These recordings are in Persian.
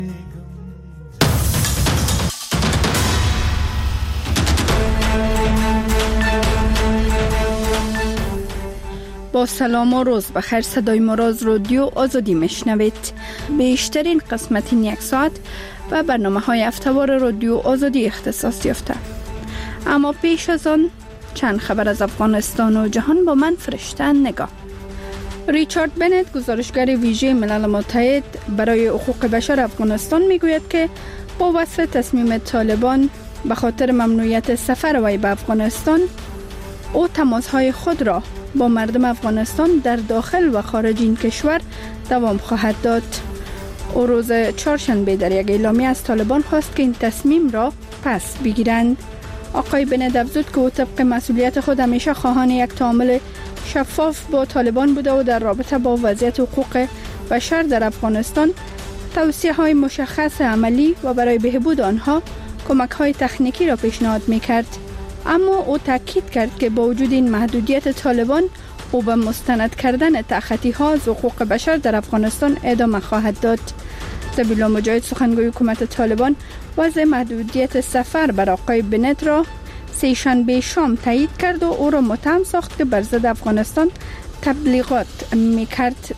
با سلام و روز بخیر، صدای ما را از رادیو آزادی میشنوید. بیشترین قسمت این یک ساعت و برنامه های هفته‌وار رادیو آزادی اختصاص یافته. اما پیش از آن چند خبر از افغانستان و جهان با من فرشته نگاه. ریچارد بنت، گزارشگر ویژه ملل متحد برای حقوق بشر افغانستان، میگوید که با وصف تصمیم طالبان به خاطر ممنوعیت سفر وی به افغانستان، او تماس‌های خود را با مردم افغانستان در داخل و خارج این کشور دوام خواهد داد. او روز چهارشنبه در یک اعلامیه از طالبان خواست که این تصمیم را پس بگیرند. آقای بنت افزود که او طبق مسئولیت خود همیشه خواهان یک تعامل شفاف با طالبان بوده و در رابطه با وضعیت حقوق بشر در افغانستان توصیه‌های مشخص عملی و برای بهبود آنها کمک‌های تکنیکی را پیشنهاد می‌کرد. اما او تاکید کرد که با وجود این محدودیت طالبان، او به مستند کردن تخطی‌ها از حقوق بشر در افغانستان ادامه خواهد داد. ذبیح الله مجاهد، سخنگوی حکومت طالبان، وضع محدودیت سفر بر آقای بنت را سه‌شنبه شام تایید کرد و او را متهم ساخت که بر ضد افغانستان تبلیغات می‌کرد.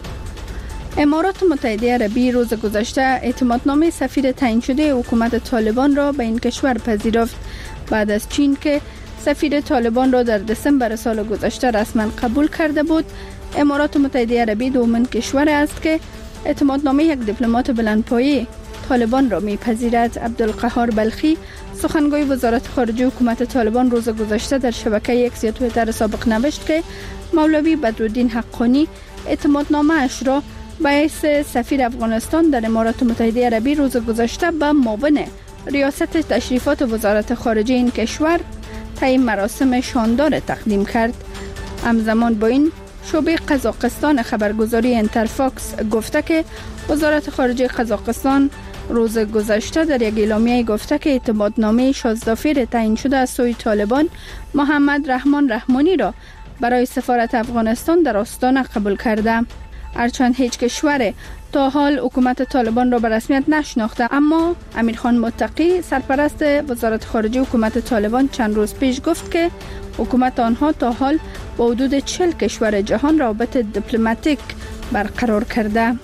امارات متحده عربی روز گذشته اعتمادنامه سفیر تعیین شده حکومت طالبان را به این کشور پذیرفت، بعد از چین که سفیر طالبان را در دسامبر سال گذشته رسما قبول کرده بود. امارات متحده عربی دومین کشور است که اعتمادنامه یک دیپلمات بلندپایه طالبان را میپذیرد. عبدالقهار بلخی، سخنگوی وزارت خارجه حکومت طالبان، روز گذشته در شبکه اکس یا توییتر سابق نوشت که مولوی بدرالدین حقانی اعتمادنامه اش را به حیث سفیر افغانستان در امارات متحده عربی روز گذشته به معاون ریاست تشریفات وزارت خارجه این کشور طی مراسم شاندار تقدیم کرد. همزمان با این، شعبه قزاقستان خبرگزاری انترفاکس گفته که وزارت خارجه قزاقستان روز گذشته در یک اعلامیه گفته که اعتمادنامه شازدافیر تعیین شده از سوی طالبان محمد رحمان رحمانی را برای سفارت افغانستان در آستانه قبول کرده. هرچند هیچ کشور تا حال حکومت طالبان را به رسمیت نشناخته، اما امیرخان متقی، سرپرست وزارت خارجه حکومت طالبان، چند روز پیش گفت که حکومت آنها تا حال با حدود 40 کشور جهان روابط دیپلماتیک برقرار کرده.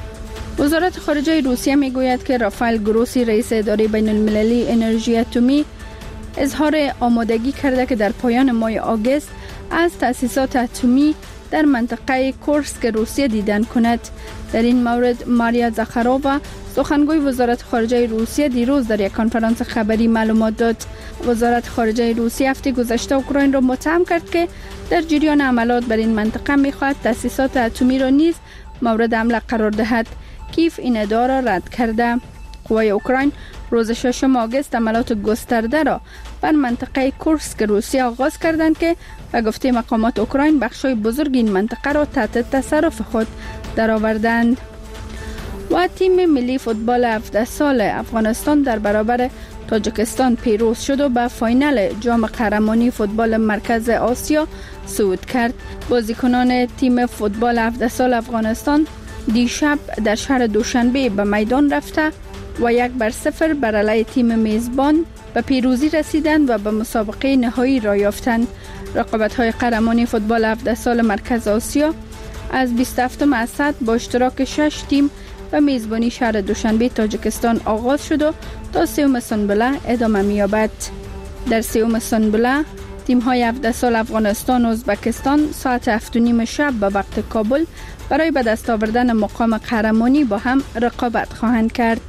وزارت خارجه روسیه میگوید که رافائل گروسی، رئیس اداره بین المللی انرژی اتمی، اظهار آمادگی کرده که در پایان ماه آگوست از تأسیسات اتمی در منطقه کورسک روسیه دیدن کند. در این مورد ماریا زاخارووا، سخنگوی وزارت خارجه روسیه، دیروز در یک کنفرانس خبری معلومات داد. وزارت خارجه روسیه هفته گذشته اوکراین را متهم کرد که در جریان عملیات بر این منطقه می‌خواهد تأسیسات اتمی را نیز مورد حمله قرار دهد. کیف این ادعا را رد کرده. قوای اوکراین روز 6 آگوست عملیات گسترده را بر منطقه کورسک روسیه آغاز کردند که به گفته مقامات اوکراین بخشای بزرگ این منطقه را تحت تصرف خود درآوردند. و تیم ملی فوتبال 17 سال افغانستان در برابر تاجیکستان پیروز شد و به فاینال جام قهرمانی فوتبال مرکز آسیا صعود کرد. بازیکنان تیم فوتبال 17 سال افغانستان دیشب در شهر دوشنبه به میدان رفته و 1-0 بر علیه تیم میزبان به پیروزی رسیدند و به مسابقه نهایی را یافتند. رقابت‌های قهرمانی فوتبال 17 سال مرکز آسیا از 27 اسد با اشتراک 6 تیم و میزبانی شهر دوشنبه تاجیکستان آغاز شد و تا 3 سنبله ادامه می‌یابد. در 3 سنبله تیم‌های 17 سال افغانستان و ازبکستان ساعت 7:30 شب به وقت کابل برای به دست آوردن مقام قهرمانی با هم رقابت خواهند کرد.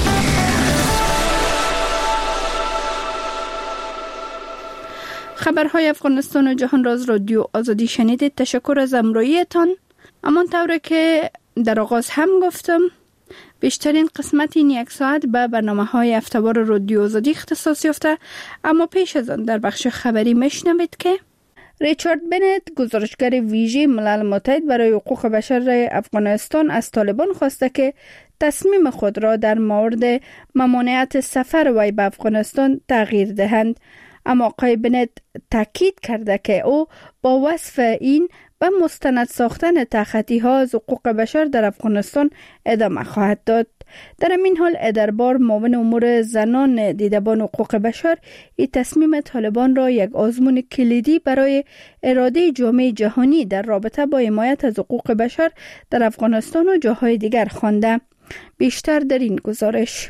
خبرهای افغانستان و جهان را از رادیو آزادی شنیدید. تشکر از همراهیتان. همانطور که در آغاز هم گفتم، بیشترین قسمت این یک ساعت به برنامه‌های هفته‌وار رادیو آزادی اختصاص یافته، اما پیش از آن در بخش خبری میشنوید که ریچارد بنت، گزارشگر ویژه ملل متحد برای حقوق بشر افغانستان، از طالبان خواسته که تصمیم خود را در مورد ممانعت سفر وی به افغانستان تغییر دهند. اما آقای بنت تاکید کرده که او با وصف این و مستند ساختن تخطی‌ها از حقوق بشر در افغانستان ادامه خواهد داد. در این حال ادربار معاون امور زنان دیدبان حقوق بشر این تصمیم طالبان را یک آزمون کلیدی برای اراده جامعه جهانی در رابطه با حمایت از حقوق بشر در افغانستان و جاهای دیگر خوانده. بیشتر در این گزارش.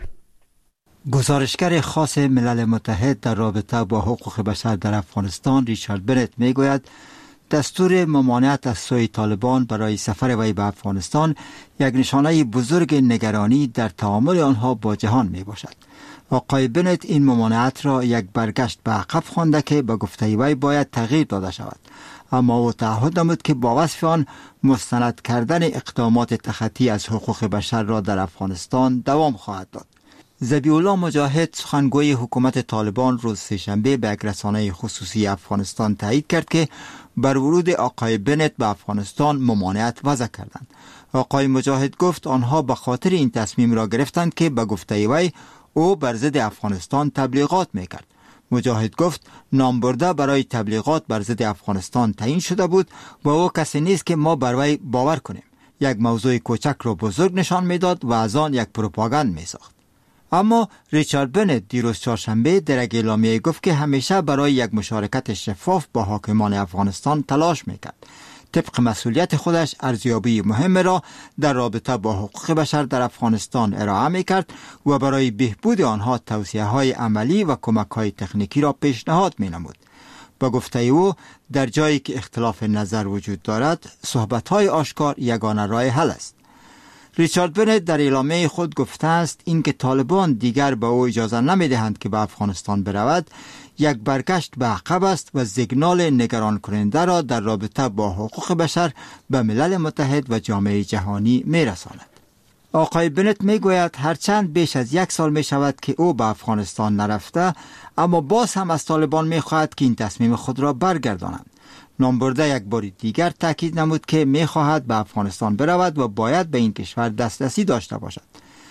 گزارشگر خاص ملل متحد در رابطه با حقوق بشر در افغانستان ریچارد بنت میگوید دستور ممانعت از سوی طالبان برای سفر وی به افغانستان یک نشانه بزرگ نگرانی در تعامل آنها با جهان می باشد. آقای بنت این ممانعت را یک برگشت به عقب خوانده که به گفته وی باید تغییر داده شود، اما او تعهد نمود که با وصف آن مستند کردن اقدامات تخطی از حقوق بشر را در افغانستان دوام خواهد داد. ذبیح‌الله مجاهد سخنگوی حکومت طالبان روز سه‌شنبه به یک رسانه خصوصی افغانستان تایید کرد که بر ورود آقای بنت به افغانستان ممانعت وضع کردند. آقای مجاهد گفت آنها به خاطر این تصمیم را گرفتند که به گفته وی او بر ضد افغانستان تبلیغات میکرد. مجاهد گفت نامبرده برای تبلیغات بر ضد افغانستان تعیین شده بود و او کسی نیست که ما بر وی باور کنیم. یک موضوع کوچک را بزرگ نشان میداد و از آن یک پروپاگاند میساخت. اما ریچارد بنت دیروز چهارشنبه در یک اعلامیه گفت که همیشه برای یک مشارکت شفاف با حاکمان افغانستان تلاش میکرد. طبق مسئولیت خودش ارزیابی مهم را در رابطه با حقوق بشر در افغانستان ارائه میکرد و برای بهبود آنها توصیه‌های عملی و کمک‌های تکنیکی را پیشنهاد مینمود. با گفته او در جایی که اختلاف نظر وجود دارد صحبت‌های آشکار یگانه راه حل است. ریچارد بنت در اعلامیه خود گفته است اینکه طالبان دیگر به او اجازه نمیدهند که به افغانستان برود یک برگشت به عقب است و سیگنال نگران کننده را در رابطه با حقوق بشر به ملل متحد و جامعه جهانی میرساند. آقای بنت میگوید هرچند بیش از 1 سال می شود که او به افغانستان نرفته، اما باز هم از طالبان میخواهد که این تصمیم خود را برگردانند. نامبرده یک بار دیگر تاکید نمود که میخواهد به افغانستان برود و باید به این کشور دسترسی داشته باشد.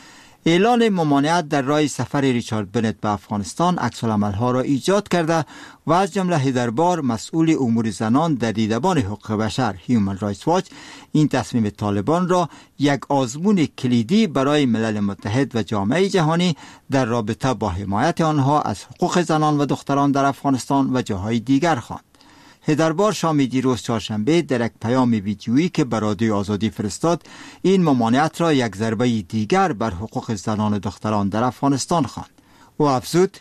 اعلان ممانعت در راه سفر ریچارد بنت به افغانستان عکس‌العمل‌ها را ایجاد کرده و از جمله هیدربار مسئول امور زنان در دیدبان حقوق بشر هیومن رایتس واچ این تصمیم طالبان را یک آزمون کلیدی برای ملل متحد و جامعه جهانی در رابطه با حمایت آنها از حقوق زنان و دختران در افغانستان و جاهای دیگر خواند. هیدربار شام دیروز چهارشنبه در یک پیام ویدیویی که به رادیو آزادی فرستاد این ممانعت را یک ضربه دیگر بر حقوق زنان و دختران در افغانستان خواند. او افزود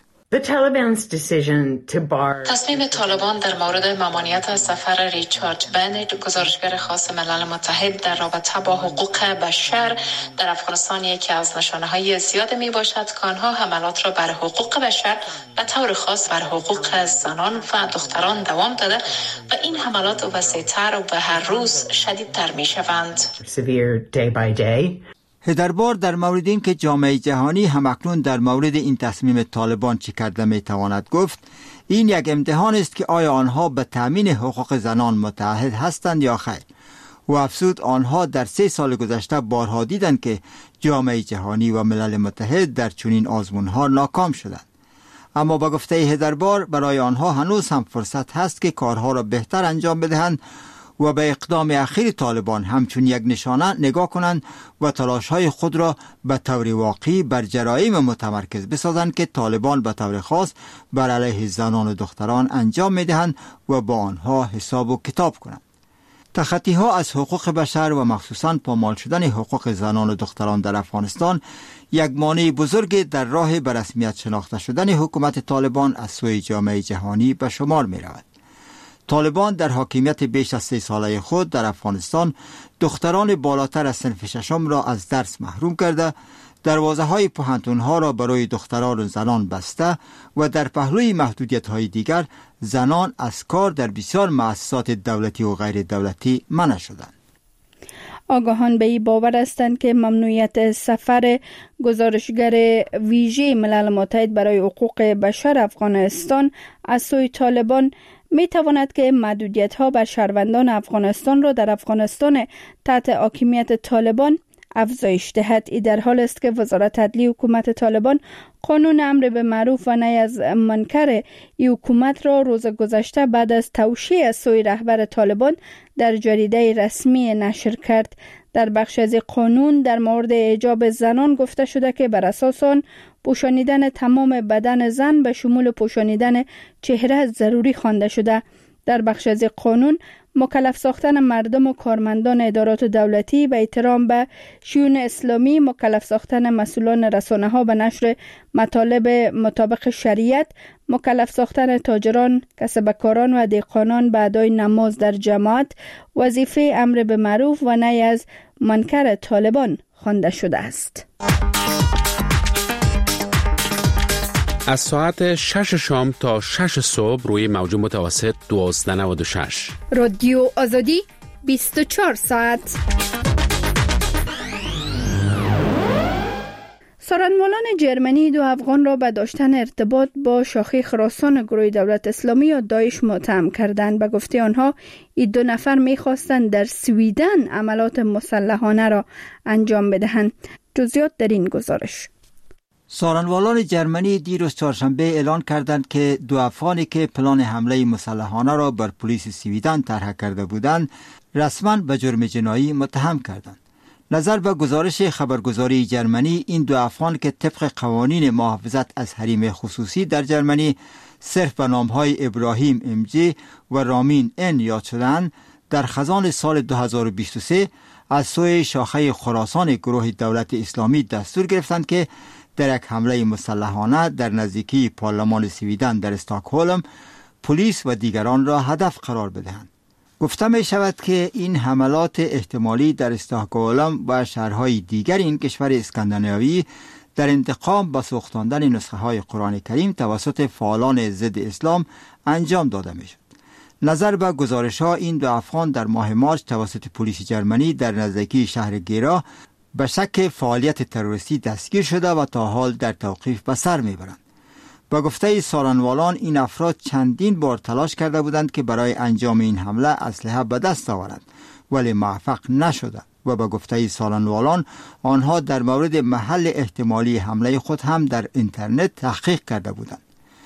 تصمیم طالبان در مورد ممانعت از سفر ریچارد بنت گزارشگر خاص ملل متحد در رابطه با حقوق بشر در افغانستان یکی از نشانه‌های زیاد می باشد که آنها حملات را بر حقوق بشر و طور خاص بر حقوق زنان و دختران دوام داده و این حملات وسیع‌تر و هر روز شدیدتر می شوند. هیدربار در مورد این که جامعه جهانی همکنون در مورد این تصمیم طالبان چه کرده میتواند گفت این یک امتحان است که آیا آنها به تامین حقوق زنان متعهد هستند یا خیر. و افزود آنها در 3 سال گذشته بارها دیدند که جامعه جهانی و ملل متحد در چنین آزمونها ناکام شدند. اما با گفته هیدربار برای آنها هنوز هم فرصت هست که کارها را بهتر انجام بدهند و به اقدام اخیر طالبان همچون یک نشانه نگاه کنند و تلاش‌های خود را به طور واقعی بر جرایم متمرکز بسازند که طالبان به طور خاص بر علیه زنان و دختران انجام می‌دهند و با آنها حساب و کتاب کنند. تخطی‌ها از حقوق بشر و مخصوصاً پامال شدن حقوق زنان و دختران در افغانستان یک مانع بزرگ در راه به رسمیت شناخته شدن حکومت طالبان از سوی جامعه جهانی به شمار می‌رود. طالبان در حاکمیت بیش از 3 ساله خود در افغانستان دختران بالاتر از صنف 6 را از درس محروم کرده، دروازه‌های پوهنتون‌ها را برای دختران و زنان بسته و در پهلوی محدودیت‌های دیگر زنان از کار در بسیار مؤسسات دولتی و غیر دولتی منع شدند. آگاهان به این باور هستند که ممنوعیت سفر گزارشگر ویژه ملل متحد برای حقوق بشر افغانستان از سوی طالبان می تواند که محدودیت‌ها بر شهروندان افغانستان را در افغانستان تحت حاکمیت طالبان افزایش دهد. ای در حال است که وزارت عدلیه حکومت طالبان قانون امر به معروف و نهی از منکر ای حکومت را روز گذشته بعد از توشیح از سوی رهبر طالبان در جریده رسمی نشر کرد. در بخش از قانون در مورد حجاب زنان گفته شده که بر اساس آن پوشانیدن تمام بدن زن به شمول پوشانیدن چهره ضروری خوانده شده. در بخش از قانون مکلف ساختن مردم و کارمندان ادارات دولتی به احترام به شیون اسلامی، مکلف ساختن مسئولان رسانه‌ها به نشر مطالب مطابق شریعت، مکلف ساختن تاجران، کسبکاران و دهقانان به ادای نماز در جماعت، وظیفه امر به معروف و نهی از منکر طالبان خوانده شده است. از ساعت 6 شام تا 6 صبح روی موج متوسط 1296 رادیو آزادی 24 ساعت. سارنوالان جرمنی 2 افغان را به داشتن ارتباط با شاخه خراسان گروه دولت اسلامی یا داعش متهم کردند. به گفته آنها این 2 نفر می‌خواستند در سویدن عملات مسلحانه را انجام بدهند. جزئیات در این گزارش. سارنوالان جرمنی دیروز چهارشنبه اعلان کردند که 2 افغانی که پلان حمله مسلحانه را بر پلیس سویدن طرح کرده بودند رسما به جرم جنایی متهم کردند. نظر به گزارش خبرگزاری جرمنی، این 2 افغان که طبق قوانین محافظت از حریم خصوصی در جرمنی صرف به نامهای ابراهیم امجی و رامین ان یاد شدند، در خزان سال 2023 از سوی شاخه خراسان گروه دولت اسلامی دستور گرفتند که در یک حمله مسلحانه در نزدیکی پارلمان سویدن در استکهلم پلیس و دیگران را هدف قرار بدهند. گفته می شود که این حملات احتمالی در استکهلم و شهرهای دیگر این کشور اسکاندیناوی در انتقام به سوختاندن نسخه های قرآن کریم توسط فعالان ضد اسلام انجام داده می شد. نظر به گزارش ها، این 2 افغان در ماه مارس توسط پلیس جرمنی در نزدیکی شهر گیرا به شک فعالیت تروریستی دستگیر شده و تا حال در توقیف به سر میبرند. با گفته سارنوالان، این افراد چندین بار تلاش کرده بودند که برای انجام این حمله اسلحه به دست آورند ولی موفق نشدند و با گفته سارنوالان آنها در مورد محل احتمالی حمله خود هم در اینترنت تحقیق کرده بودند.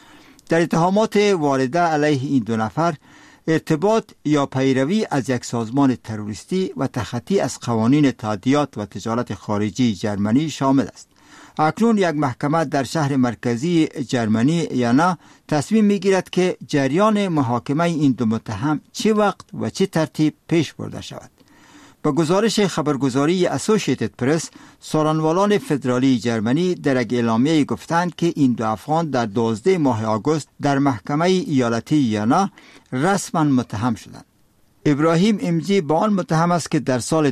در اتهامات وارده علیه این 2 نفر ارتباط یا پیروی از یک سازمان تروریستی و تخطی از قوانین تادیات و تجارت خارجی جرمنی شامل است. اکنون یک محکمه در شهر مرکزی جرمنی یانا تصمیم میگیرد که جریان محاکمه این 2 متهم چه وقت و چه ترتیب پیش برده شود. با گزارش خبرگزاری اسوسییتد پرس، سارنوالان فدرالی جرمنی در یک اعلامیه گفتند که این 2 افغان در 12 ماه آگوست در محکمه ایالتی یانا رسما متهم شدند. ابراهیم امجی با آن متهم است که در سال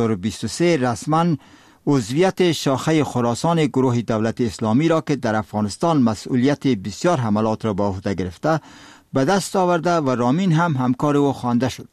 2023 رسما عضویت شاخه خراسان گروه دولت اسلامی را که در افغانستان مسئولیت بسیار حملات را به عهده گرفته به دست آورده و رامین هم همکار او خوانده شد.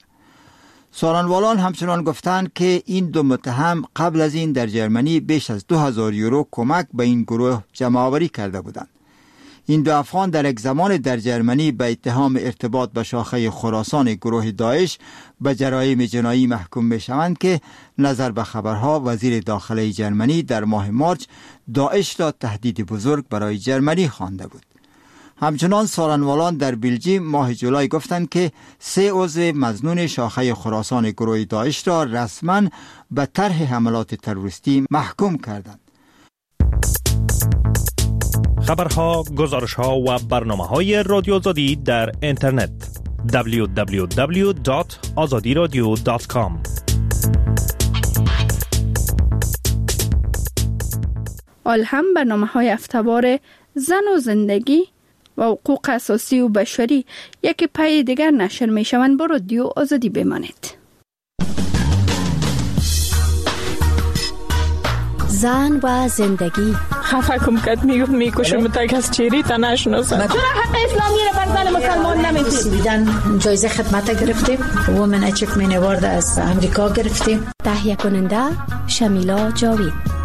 سارنوالان همچنان گفتند که این 2 متهم قبل از این در جرمنی بیش از 2000 یورو کمک به این گروه جمع آوری کرده بودند. این 2 افغان در یک زمان در جرمنی به اتهام ارتباط به شاخه خراسان گروه داعش به جرایم جنایی محکوم می شوند که نظر به خبرها وزیر داخله جرمنی در ماه مارس داعش را تهدید بزرگ برای جرمنی خوانده بود. همچنان سارنوالان در بلژیم ماه جولای گفتند که 3 عضو مظنون شاخه خراسان گروه داعش را رسما به طرح حملات تروریستی محکوم کردند. خبرها، گزارشها و برنامه‌های رادیو آزادی در اینترنت www.azadiradio.com. هم برنامه‌های هفته‌وار زن و زندگی و حقوق اساسی و بشری یک پای دیگر نشر می‌شوند. با رادیو آزادی بمانید. زن و زندگی. خفه کم کد میکشم تا کس چیری تا نشناسم. چرا حق اسلامی رو بر زن مسلمان نمیدید؟ سویدن جایزه خدمت گرفتیم. وومن اچیومنت اوارد از امریکا گرفتیم. تهیه کننده شمیلا جاوید.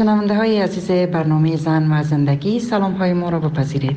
شنونده های عزیز برنامه زن و زندگی، سلام های ما را بپذیرید.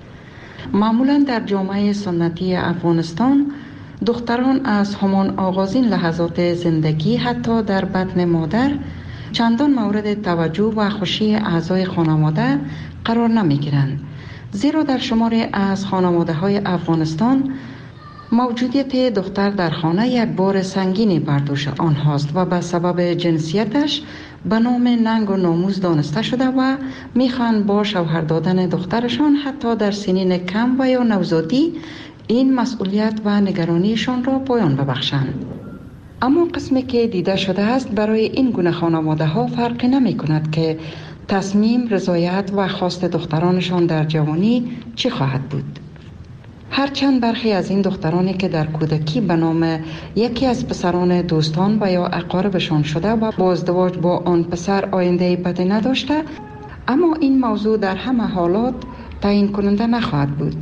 معمولا در جامعه سنتی افغانستان دختران از همان آغازین لحظات زندگی حتی در بطن مادر چندان مورد توجه و خوشی اعضای خانواده قرار نمی گیرند، زیرا در شماری از خانواده های افغانستان موجودیت دختر در خانه یک بار سنگینی بر دوش آنهاست و به سبب جنسیتش به نام ننگ و ناموس دانسته شده و میخوان با شوهر دادن دخترشان حتی در سنین کم و یا نوزادی این مسئولیت و نگرانیشان را پایان ببخشند. اما قسمی که دیده شده است برای این گونه خانواده ها فرقی نمی کند که تصمیم، رضایت و خواست دخترانشان در جوانی چی خواهد بود. هرچند برخی از این دخترانی که در کودکی به نام یکی از پسران دوستان و یا اقاربشان شده و با ازدواج با آن پسر آینده بدی نداشته، اما این موضوع در همه حالات تعیین کننده نخواهد بود.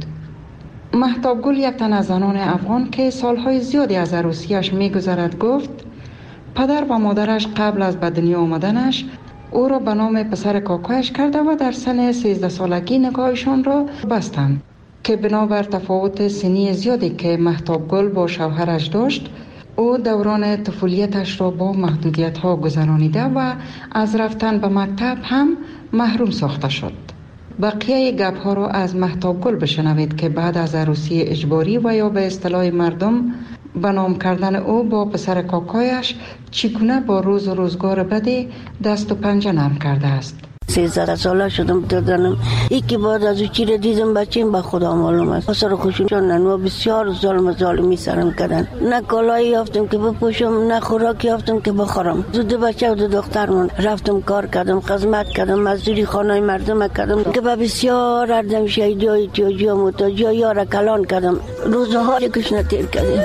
مهتاب گل، یک تن از زنان افغان که سالهای زیادی از عروسیش می‌گذرد، گفت پدر و مادرش قبل از به دنیا آمدنش او را به نام پسر کاکایش کرده و در سن 13 سالگی نکاحشان را بستند که بنابر تفاوت سنی زیادی که مهتاب گل با شوهرش داشت، او دوران طفولیتش را با محدودیت‌ها گذرانیده و از رفتن به مکتب هم محروم ساخته شد. بقیه گپ‌ها را از مهتاب گل بشنوید که بعد از عروسی اجباری و یا به اصطلاح مردم به نام کردن او با پسر کاکایش چگونه با روز و روزگار بدی دست و پنجه نرم کرده است. 13 ساله شدم دادنم یکی بعد از او چیره دیدم بچیم به خدا معلوم است. سر خوشون ننو بسیار ظالمی سرم کردن. نه کالایی یافتم که بپوشم، نه خوراکی یافتم که بخورم. دو بچه و دو دختر من رفتم کار کردم، خدمت کردم، مزدوری خانه مردم کردم که به بسیار اردم شهیدی احتیاجی و محتاجی یارا کلان کردم. روزها رو کشنه تیر کردیم.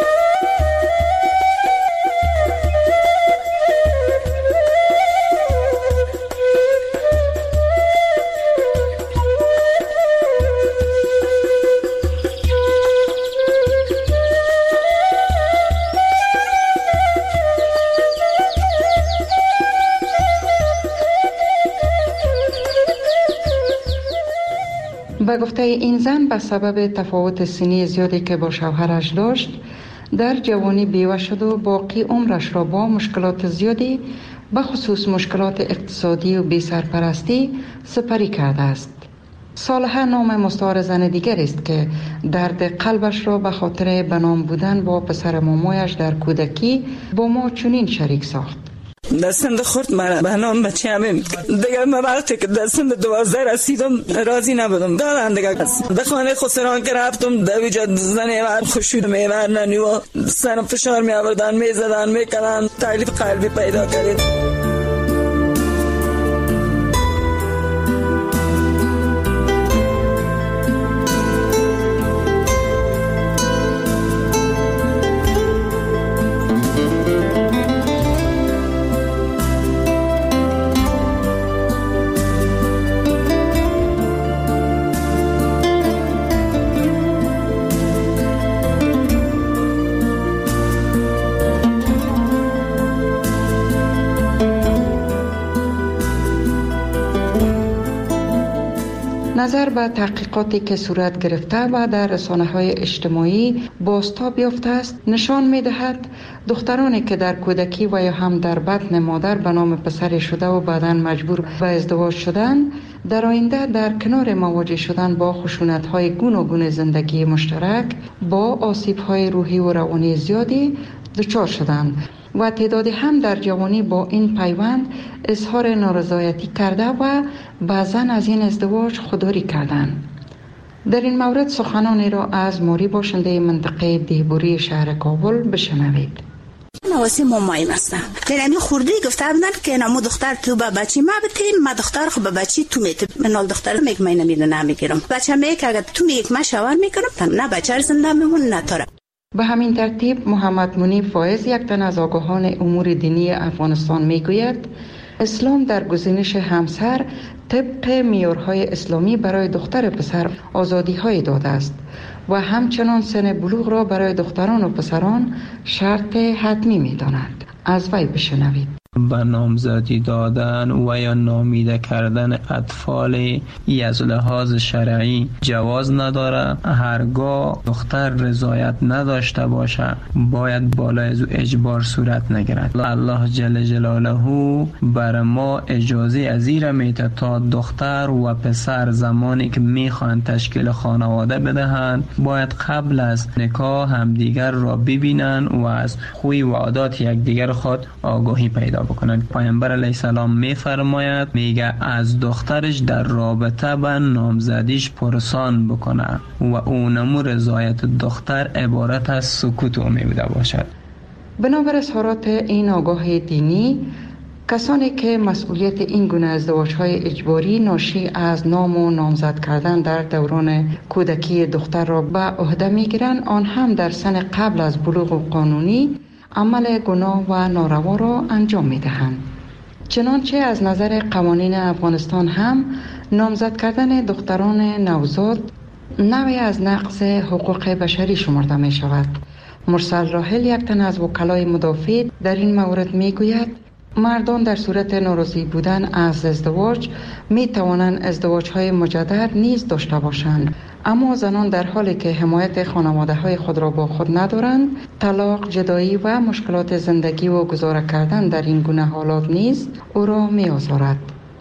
به گفته این زن به سبب تفاوت سنی زیادی که با شوهرش داشت در جوانی بیوه شد و باقی عمرش را با مشکلات زیادی به خصوص مشکلات اقتصادی و بی سرپرستی سپری کرده است. صالحه نام مستعار زن دیگر است که درد قلبش را به خاطر بنام بودن با پسر مامایش در کودکی با ما چنین شریک ساخت. دستم خورد مرا به نام بچه همین دیگر من وقتی که دستم 12 رسیدم راضی نبودم دارن دیگر به خانه خسران که رفتم دویجا زنه و خوشود میور ننی و سرم فشار می آوردن می زدن می کردن تکلیف قلبی پیدا کرد. نظر به تحقیقاتی که صورت گرفته و در رسانه‌های اجتماعی بازتاب یافته است نشان می‌دهد دخترانی که در کودکی و یا هم در بطن مادر به نام پسر شده و بعداً مجبور به ازدواج شدند در آینده در کنار مواجه شدن با خشونت‌های گوناگون زندگی مشترک با آسیب‌های روحی و روانی زیادی دچار شدند و تعدادی هم در جوانی با این پیوند اظهار نارضایتی کرده و بعضاً از این ازدواج خودداری کردند. در این مورد سخنانی را از موری باشنده منطقه دیهبوری شهر کابل بشنوید. نواسی مامایم هستم. درمی خوردی گفته بودن که نمو دختر تو با بچی ما بتیم ما دختر خو با بچی تو میت منال دختر میگ من نمیدونم میگیرم بچه میگ اگه تو میگ ما شوهر میکنم نه بچه زنده میمون نه تاره. به همین ترتیب محمد منیب فایز یک تن از آگاهان امور دینی افغانستان میگوید اسلام در گزینش همسر طبق معیارهای اسلامی برای دختر پسر آزادی‌های داده است و همچنان سن بلوغ را برای دختران و پسران شرط حتمی می‌داند. از وی بشنوید. به نامزدی دادن و یا نامیده کردن اطفال از لحاظ شرعی جواز نداره. هرگاه دختر رضایت نداشته باشه باید بالای از اجبار صورت نگیرد. الله جل جلاله بر ما اجازه از این میده تا دختر و پسر زمانی که میخوان تشکیل خانواده بدهند باید قبل از نکاح همدیگر را ببینن و از خوی و عادات یکدیگر خود آگاهی پیدا بکنند. پیامبر علیه السلام میفرماید میگه از دخترش در رابطه با نامزدیش پرسان بکنه و اونمو رضایت دختر عبارت از سکوت امیده باشد. بنابر اظهارات این آگاه دینی، کسانی که مسئولیت این گونه ازدواج‌های اجباری ناشی از نام و نامزد کردن در دوران کودکی دختر را به عهده می‌گیرند، آن هم در سن قبل از بلوغ قانونی عمل گناه و ناروا را انجام می‌دهند. چنانچه از نظر قوانین افغانستان هم نامزد کردن دختران نوزاد نوعی از نقض حقوق بشری شمرده می‌شود. مرسل راحل، یک تن از وکلای مدافع، در این مورد می‌گوید مردان در صورت ناراضی بودن از ازدواج می توانند ازدواج‌های مجدد نیز داشته باشند، اما زنان در حالی که حمایت خانواده‌های خود را با خود ندارند، طلاق، جدایی و مشکلات زندگی و گذاره کردن در این گونه حالات نیز او را می آزارد.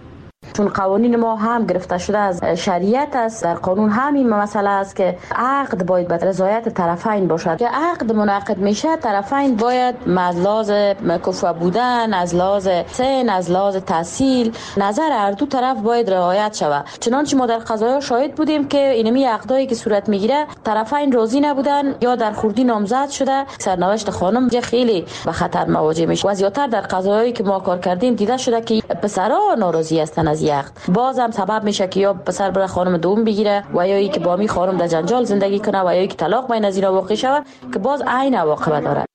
چون قوانین ما هم گرفته شده از شریعت است، در قانون همین مسئله است که عقد باید به رضایت طرفین باشد. که عقد منعقد میشه طرفین باید از لحاظ کفو بودن، از لحاظ سن، از لحاظ تحصیل، نظر هر دو طرف باید رعایت شود. چنانچه ما در قضایا شاهد بودیم که اینمی عقدایی که صورت میگیره طرفین راضی نبودن یا در خردی نامزد شده، سرنوشت خانم خیلی به خطر مواجه میشه. و زیاتر در قضایایی که ما کار کردیم دیده شده که پسرها ناراضی هستن از عقد. بازم سبب میشه که یا پسر بره خانم دوم بگیره و یا اینکه با می خانم در جنجال زندگی کنه و یا اینکه طلاق بین از اینا واقع شود که باز عین عواقب داره.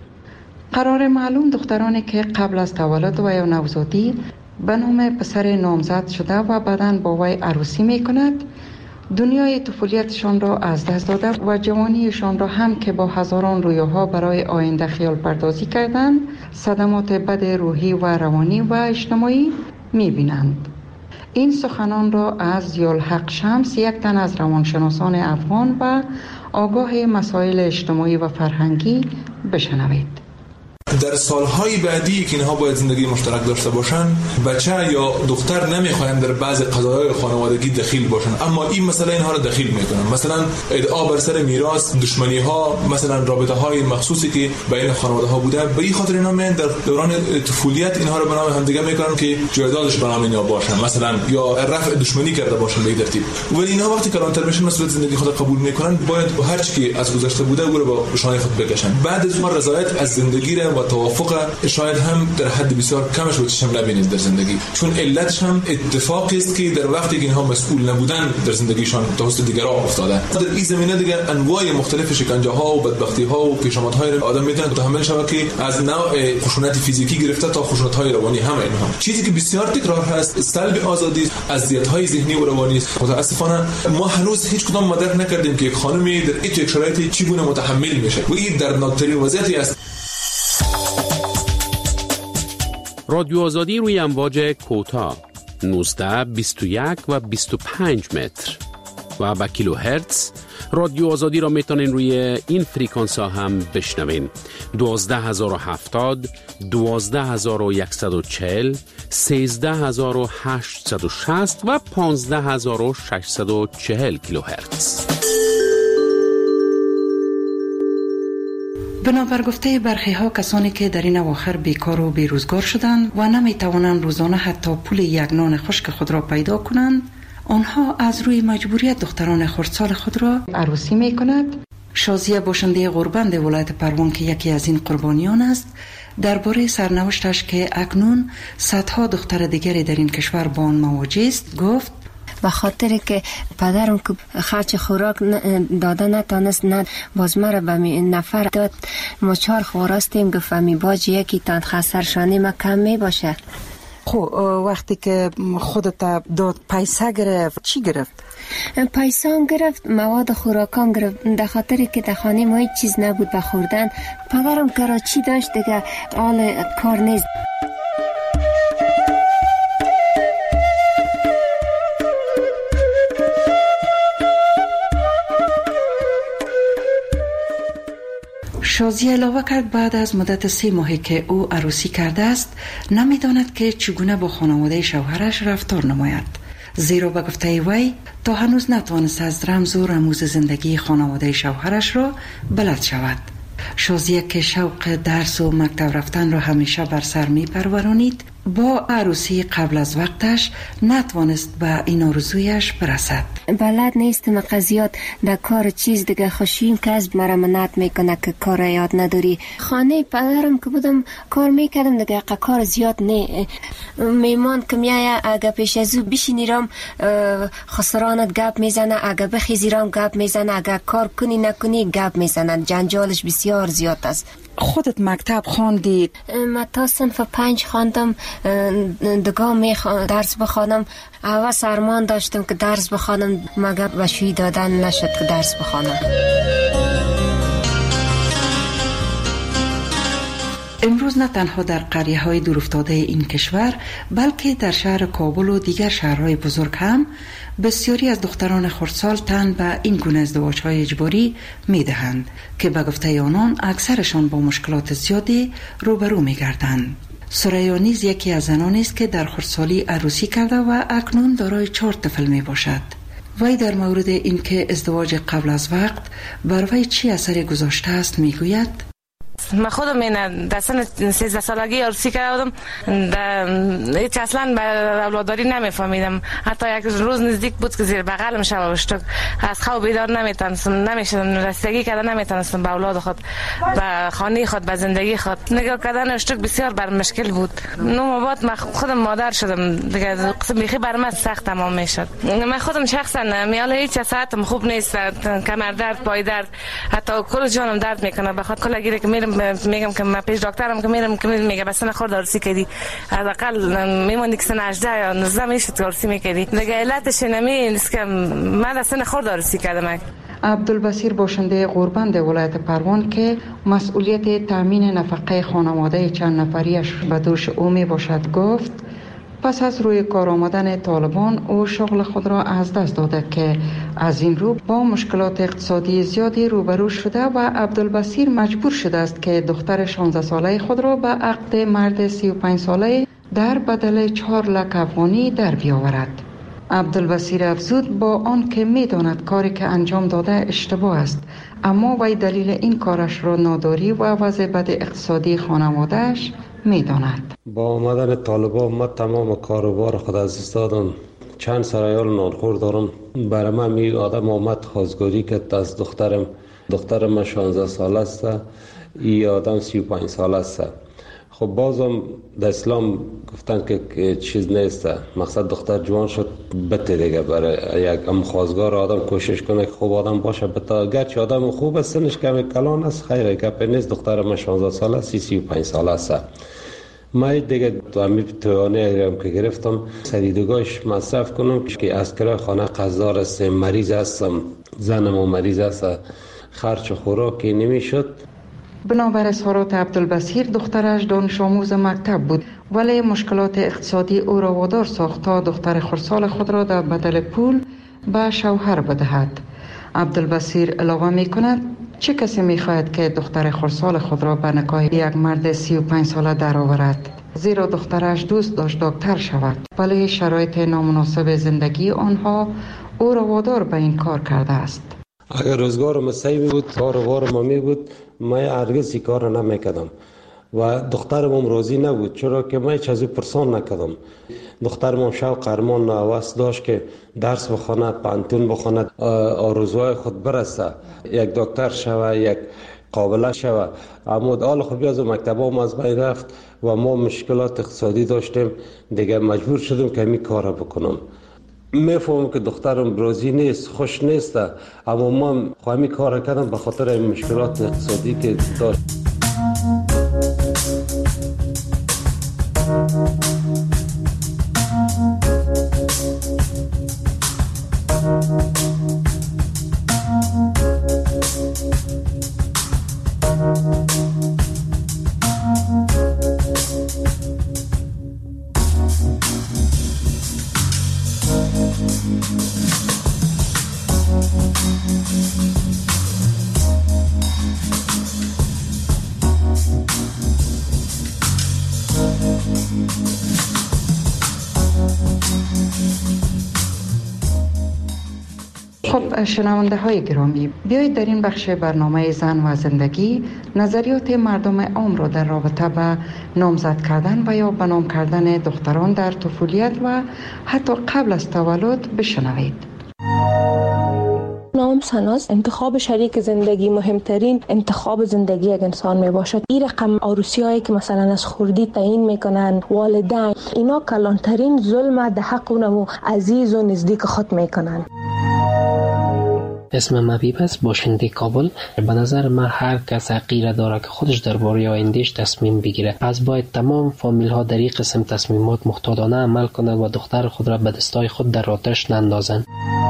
قرار معلوم دخترانی که قبل از تولد و یا نوزادی به نام پسر نامزد شده و بعداً با وی عروسی میکند، دنیای طفولیتشان را از دست داده و جوانیشان را هم که با هزاران رویاها برای آینده خیال پردازی کردن، صدمات بد روحی و روانی و اجتماعی میبینند. این سخنان را از ضیاءالحق شمس، یک تن از روانشناسان افغان و آگاه مسائل اجتماعی و فرهنگی، بشنوید. در سالهای بعدی که اینها باید زندگی مشترک داشته باشن، بچه یا دختر نمیخواین در بعض قضایای خانوادگی دخیل باشن، اما این مسئله اینها را دخیل میکنن. مثلا ادعا بر سر میراث، دشمنی ها، مثلا رابطه های مخصوصی که بین خانواده ها بوده، به این خاطر اینا میان در دوران طفولیت اینها را به نام همدیگه میکنن که جایدادش به نام اینا باشن، مثلا یا رفع دشمنی کرده باشن به این ترتیب. ولی اینها وقتی کلانتر میشن مسئولیت زندگی خود قبول میکنن، باید هر چی که از گذشته بوده او را با شانه خود بکشن. بعد از اون رضایت از زندگی و توافق شاید هم در حد بسیار کمش رو چشم نبینید در زندگی، چون علتش هم اتفاقی است که در وقتی که اینها مسئول نبودن در زندگیشان توسط دیگران افتادن. در این زمینه دیگه انواع مختلف شکنجه ها و بدبختی ها و پیشامدهای آدم میتونن متحمل شود که از نوع خشونت فیزیکی گرفته تا خشونت های روانی هم اینها. چیزی که بسیار تکرار هست سلب آزادی، اذیت های ذهنی و روانی است. متاسفانه ما هنوز هیچ کدام مدرک نکردیم که یک خانمی در این شرایطی چگونه متحمل میشه و این دردناکترین وضعیتی است. رادیو آزادی روی امواج کوتاه 19، 21 و 25 متر و با کیلوهرتز. رادیو آزادی را میتونین روی این فریکانس ها هم بشنوین: 12070، 12140، 13860 و 15640 کیلوهرتز. بنابر گفته برخی ها، کسانی که در این اواخر بیکار و بیروزگار شدند و نمی توانند روزانه حتی پول یک نان خشک خود را پیدا کنند، آنها از روی مجبوریت دختران خردسال خود را عروسی می کند. شازیه باشنده غوربند ولایت پروان که یکی از این قربانیان است، درباره سرنوشتش که اکنون صدها دختر دیگری در این کشور با آن مواجه است گفت: به خاطر که پدرم که خرچ خوراک داده نتانست، نه باز مرا به نفر داد. ما 4 خواراستیم، گفت می باج یکی تان خسرشانی ما کم می باشه. خب وقتی که خودت داد پیسه گرفت چی گرفت؟ پیسان گرفت، مواد خوراکان گرفت. در خاطر که در خانه ما هیچ چیز نبود به خوردن. پدرم کراچی داشت دیگه، حال کار نیست. شازی علاوه کرد بعد از مدت 3 ماهی که او عروسی کرده است نمیداند که چگونه با خانواده شوهرش رفتار نماید، زیرا به گفته وی تا هنوز نتوانست از رمز و رموز زندگی خانواده شوهرش را بلد شود. شازیه که شوق درس و مکتب رفتن را همیشه بر سر می پرورانید، با عروسی قبل از وقتش نتوانست به این آرزویش برسد. بلد نیستم قضیات در کار چیز دیگه خوشیم کسب مرا منعت میکنه که کار یاد نداری. خانه پدرم که بودم کار میکردم دیگه کار زیاد نه. میمان که میایه اگه پیش از او بشینیرم خسرانت گپ میزنه، اگه بخیزیرم گپ میزنه، اگه کار کنی نکنی گپ میزنه. جنجالش بسیار زیاد است. خودت مکتب خواندی؟ من تا صنف 5 خواندم، دگاه درس بخوانم. اول سرمان داشتم که درس بخوانم مگر بشوی دادن نشد که درس بخوانم. امروز نه تنها در قریه های دورافتاده این کشور بلکه در شهر کابل و دیگر شهرهای بزرگ هم بسیاری از دختران خردسال تن به این گونه ازدواج‌های اجباری می‌دهند که به گفته آنان اکثرشان با مشکلات زیادی روبرو می‌گردند. ثریا نیز یکی از زنانی است که در خردسالی عروسی کرده و اکنون دارای 4 طفل میباشد. وی در مورد اینکه ازدواج قبل از وقت بر وی چی اثری گذاشته است میگوید: من خودم این در سن 13 سالگی عروسی کردم، هیچ اصلا به اولاداری نمیفهمیدم. حتی یک روز نزدیک بود که زیر بغلم شب وشتک از خواب بیدار نمیشدم رسیدگی کردن نمیتونستم به اولاد خود، به خانه خود، به زندگی خود. نگاه کردن وشتک بسیار بر مشکل بود. 9 ماه بعد من خودم مادر شدم دیگه، قسم بیخی بر من سخت تمام میشد. من خودم شخصا میال هیچ ساعتم خوب نیست، کمر درد، پای درد، حتی کل جانم درد میکنه. بخاطر کلا گیره که میگم که من پیش دکترم که میرم میگه بس نخورد عروسی کردی، حداقل میموندی که سن 18 یا 19 میشد عروسی میکردی. دیگه علتش نیست که من در سن خورد عروسی کردم. عبدالبصیر باشنده غوربند ولایت پروان که مسئولیت تامین نفقه خانواده چند نفریش به دوش او می باشد گفت پس از روی کار آمدن طالبان او شغل خود را از دست داده که از این رو با مشکلات اقتصادی زیادی روبرو شده و عبدالبصیر مجبور شده است که دختر 16 ساله خود را به عقد مرد 35 ساله در بدل 4 لک افغانی در بیاورد. عبدالبصیر افزود با آن که می داند کاری که انجام داده اشتباه است، اما وی دلیل این کارش را ناداری و وضع بد اقتصادی خانوادهش می داند. با آمدن طالبان من تمام کاروبار خود از دست دادم. چند سرایال نانخور دارم. برای من می آدم آمد خواستگاری که از دخترم 16 ساله است، این آدم 35 ساله است. خب بازم در اسلام گفتن که چیز نیست، مقصد دختر جوان شد بته دیگه. برای یک خواستگار آدم کوشش کنه که خوب آدم باشه، بتا گرچه آدم خوب است سنش کمی کلان است، خیره گپ نیست. دخترم 16 ساله است، 35 ساله است. من دیگه توانه که گرفتم سریدگاهش مصرف کنم که از کرای خانه قرضدار است، مریض هستم، زنم مریض است، خرچ خوراکی نمیشد. بنابر اظهارات عبدالبصیر دخترش دانش آموز مکتب بود، ولی مشکلات اقتصادی او را وادار ساخت تا دختر خردسال خود را در بدل پول به شوهر بدهد. عبدالبصیر علاوه می کند چه کسی می خواهد که دختر خردسال خود را به نکاح یک مرد 35 ساله درآورد؟ زیرا دخترش دوست داشت دکتر شود، ولی شرایط نامناسب زندگی آنها او را وادار به این کار کرده است. اگر روزگارم صحیح بود، کاروبارم می بود، من هرگز این کار را نمیکردم و دخترم راضی نبود، چرا که من هیچ از او پرسان نکردم. دخترم شوق ارمان نوست داشت که درس بخواند، پانتون بخواند، آرزوهای خود برسه، یک دکتر شوه، یک قابله شوه. اما حال خوبی از مکتبام از بین رفت و ما مشکلات اقتصادی داشتیم، دیگه مجبور شدم که می کار بکنم. میفهمم که دخترم راضی نیست، خوش نیست، اما من خواهی کار کردم به خاطر این مشکلات اقتصادی که داشت. شنونده های گرامی، بیایید در این بخش برنامه زن و زندگی نظریات مردم عام را در رابطه به نامزد کردن و یا به نام کردن دختران در طفولیت و حتی قبل از تولد بشنوید. نام سناس انتخاب شریک زندگی مهمترین انتخاب زندگی یک انسان می باشد. این رقم عروسی هایی که مثلا از خردی تعیین میکنن والدین، اینا کلانترین ظلم در حق اونمو عزیز و نزدیک خود میکنن. اسمم حبیب است، باشنده کابل. به نظر من هر کس حقیره داره که خودش درباره آیندهش تصمیم بگیره. پس باید تمام فامیل ها در این قسم تصمیمات محتاطانه عمل کنند و دختر خود را به دستای خود در آتش نندازند.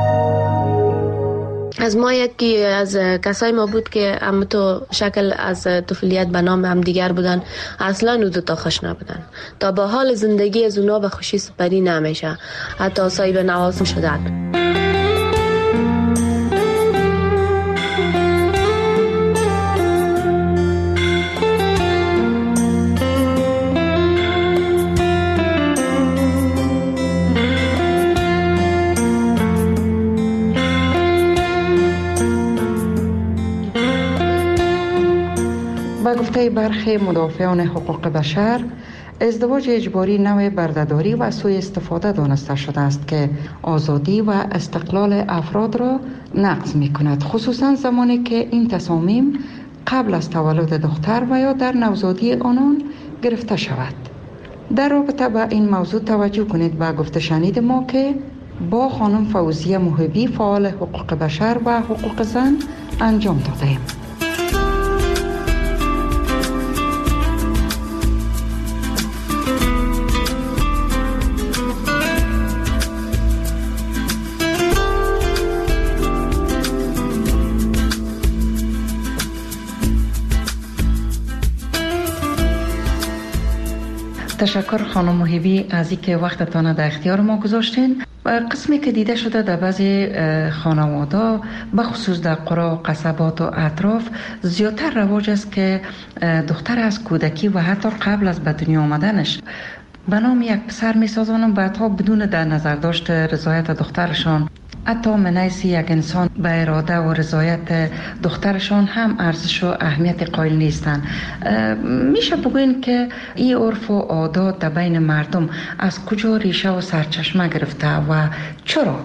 از ما یکی از کسای ما بود که هم تو شکل از طفولیت به نام هم دیگر بودن، اصلا او دوتا خوش نبودن. تا به حال زندگی از اونا به خوشی سپری نمیشه، حتی صاحب نواز شدن. با گفته برخی مدافعان حقوق بشر، ازدواج اجباری نوع بردهداری و سوء استفاده دانسته شده است که آزادی و استقلال افراد را نقض می کند، خصوصا زمانی که این تصامیم قبل از تولد دختر و یا در نوزادی آنان گرفته شود. در رابطه با این موضوع توجه کنید به گفته شنید ما که با خانم فوزیه محبی، فعال حقوق بشر و حقوق زن، انجام دادیم. تشکر خانم محبی از اینکه وقتتان در اختیار ما گذاشتین. قسمی که دیده شده در بعضی خانواده به خصوص در قرا و قصبات و اطراف زیادتر رواج است که دختر از کودکی و حتی قبل از به دنیا آمدنش به نام یک پسر میسازن و بعدها بدون در نظر داشت رضایت دخترشان، حتی من حیث یک انسان به اراده و رضایت دخترشان هم ارزش و اهمیت قائل نیستند. میشه بگوین که این عرف و عادات در بین مردم از کجا ریشه و سرچشمه گرفته و چرا؟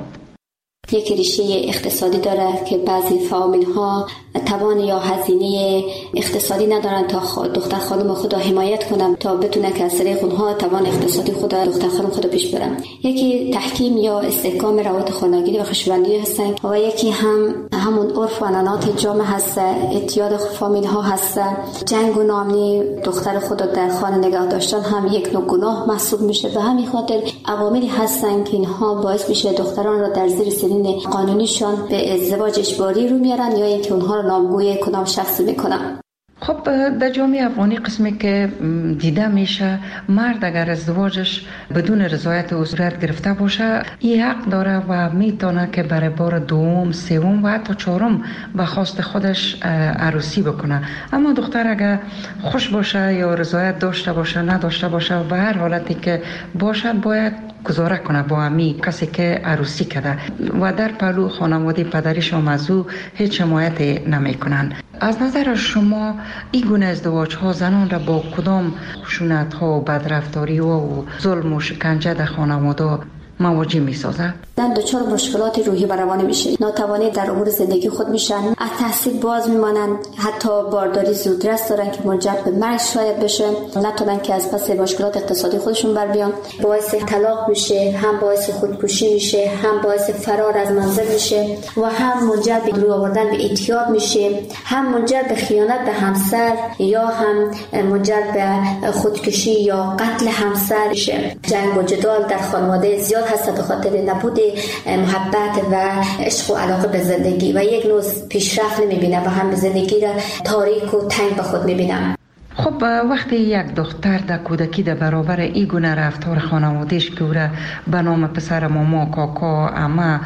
یک ریشه اقتصادی داره که بعضی فامیل ها توان یا هزینه اقتصادی ندارن تا دختر خانم خود را حمایت کنن تا بتونه که از طریق اونها توان اقتصادی خود دختر خانم خود پیش برن. یکی تحکیم یا استحکام روابط خانگی و خوشبندی هستن و یکی همون عرف و عنعنات جامعه هست، اعتیاد فامیل ها هست. جنگ و ناامنی دختر خود در خانه نگاه داشتن هم یک نوع گناه محسوب میشه. به همین خاطر عواملی هستن که اینها باعث میشه دختران را در زیر سنین قانونیشان به ازدواج اجباری رو میارن یا اینکه اونها رو نامگوی کدام شخصی میکنن. خب در جامعه افغانی قسمی که دیده میشه، مرد اگر ازدواجش بدون رضایت او صورت گرفته باشه، این حق داره و میتونه که برای بار دوم، سوم و حتی چهارم به خواست خودش عروسی بکنه. اما دختر اگر خوش باشه یا رضایت داشته باشه نداشته باشه و به هر حالتی که باشه باید گزاره کنه با امی کسی که عروسی کرده و در پهلو خانواده پدریش و مزو هیچ حمایت نمی کنن. از نظر شما این گونه ازدواج ها زنان را با کدام خشونت ها و بدرفتاری و ظلم و شکنجه در خانواده مواجه می سازد؟ زن دچار مشکلات روحی و روانی میشه، ناتوانی در امور زندگی خود میشن، از تحصیل باز میمانند، حتی بارداری زودرس دارن که منجر به مرگ شاید بشه، نتونن که از پس مشکلات اقتصادی خودشون بر بیان، باعث طلاق میشه، هم باعث خودکشی میشه، هم باعث فرار از منزل میشه و هم منجر به روی آوردن به اعتیاد میشه، هم منجر به خیانت به همسر یا هم منجر به خودکشی یا قتل همسر میشه. جنگ و جدال در خانواده زیاد هست به خاطر نبود محبت و عشق و علاقه به زندگی و یک نوع پیشرفت نمیبینه و هم زندگی را تاریک و تنگ به خود میبینه. خب وقتی یک دختر در کودکی در برابر این گونه رفتار خانواده‌اش که او را به نام پسر ماما، کاکا، عمه،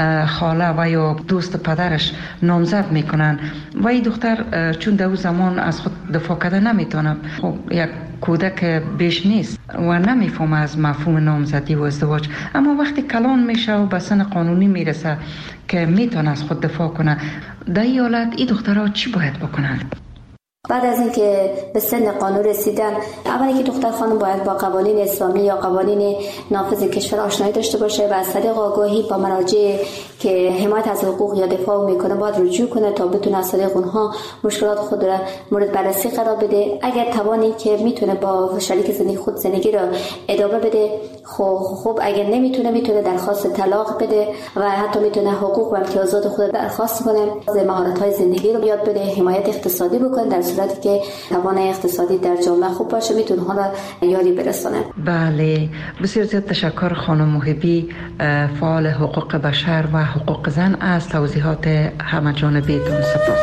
خاله و یا دوست پدرش نامزد میکنن و این دختر چون در اون زمان از خود دفاع کرده نمیتونه، خب یک کودک بیش نیست و نمیفهمه از مفهوم نامزدی و ازدواج، اما وقتی کلان میشه و به سن قانونی میرسه که میتونه از خود دفاع کنه، در این حالت این دخترها چی باید بکنند؟ بعد از اینکه به سن قانون رسیدن، اولی که دختر خانم باید با قوانین اسلامی یا قوانین نافذ کشور آشنایی داشته باشه و از طریق آگاهی با مراجع که حمایت از حقوق یا دفاع میکنه باید رجوع کنه تا بتونه از طریق اونها مشکلات خود را مورد بررسی قرار بده. اگر توانی که میتونه با شریک زندگی خود زندگی را ادامه بده خوب، اگر میتونه درخواست طلاق بده و حتی میتونه حقوق و امتیازات خود درخواست کنه، مهارت‌های زندگی رو یاد بده، حمایت اقتصادی بکنه. در صورتی که توان اقتصادی در جامعه خوب باشه میتونه ها را یاری برسونه. بله، بسیار زیاد تشکر خانم محبی، فعال حقوق بشر و حقوق زن، از توضیحات همه جانبیتون. سپاس.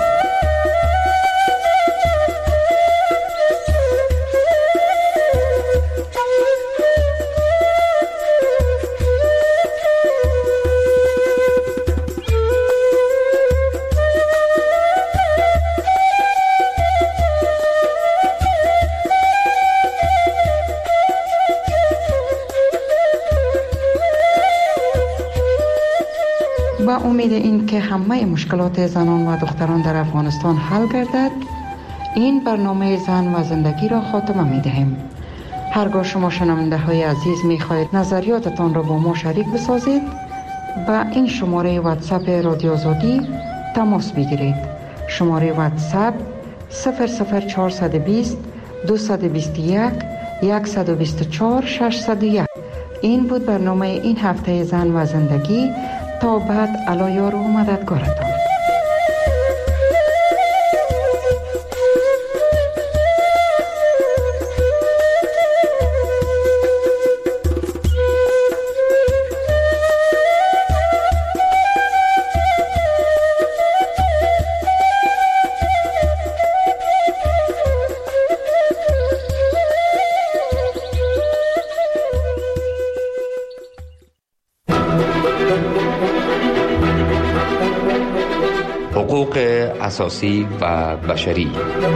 با امید این که همه مشکلات زنان و دختران در افغانستان حل گردد، این برنامه زن و زندگی را خاتمه می دهیم. هرگاه شما شنونده های عزیز می خواهید نظریاتتان را با ما شریک بسازید، با این شماره واتساپ رادیو آزادی تماس بگیرید. شماره واتساپ 00420 221 124 601. این بود برنامه این هفته زن و زندگی. تا بعد، علایار و مددگارتان. حقوق اساسی و بشری.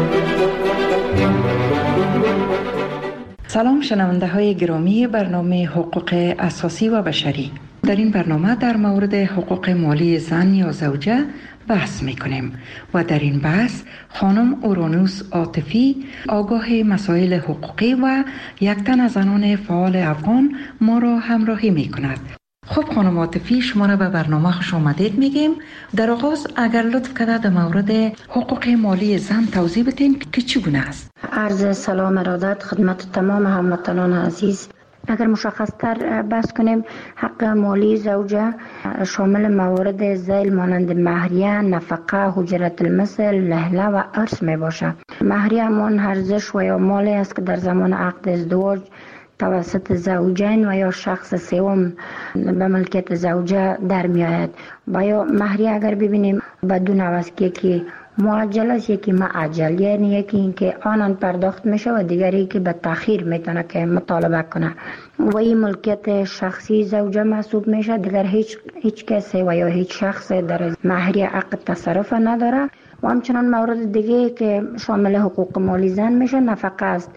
سلام شنونده های گرامی برنامه حقوق اساسی و بشری. در این برنامه در مورد حقوق مالی زن یا زوجه بحث میکنیم و در این بحث خانم اورانوس عاطفی، آگاه مسائل حقوقی و یک تن از زنان فعال افغان ما را همراهی میکند. خب خانم عاطفی، شما را به برنامه خوش آمدید میگیم. در آغاز اگر لطف کنید در مورد حقوق مالی زن توضیح بدین که چگونه است. عرض سلام ارادت خدمت تمام هموطنان عزیز. اگر مشخص تر بحث کنیم، حق مالی زوجه شامل موارد ذیل مانند مهریه، نفقه، اجرت المثل، لهله و ارث می باشد. مهریه همان ارزش و یا مالی است که در زمان عقد ازدواج توسط زوجین و یا شخص سوم به ملکیت زوجه در می آید. و یا مهریه اگر ببینیم بدون عوض که معجل است، یکی معجل، یعنی یکی اینکه آنان پرداخت میشه و دیگری که به تأخیر میتونه که مطالبه کنه و این ملکیت شخصی زوجه محسوب میشه. دیگر هیچ کسی و یا هیچ شخص در مهریه عقد تصرف نداره. و همچنان مورد دیگه که شامل حقوق مالی زن میشه نفقه است.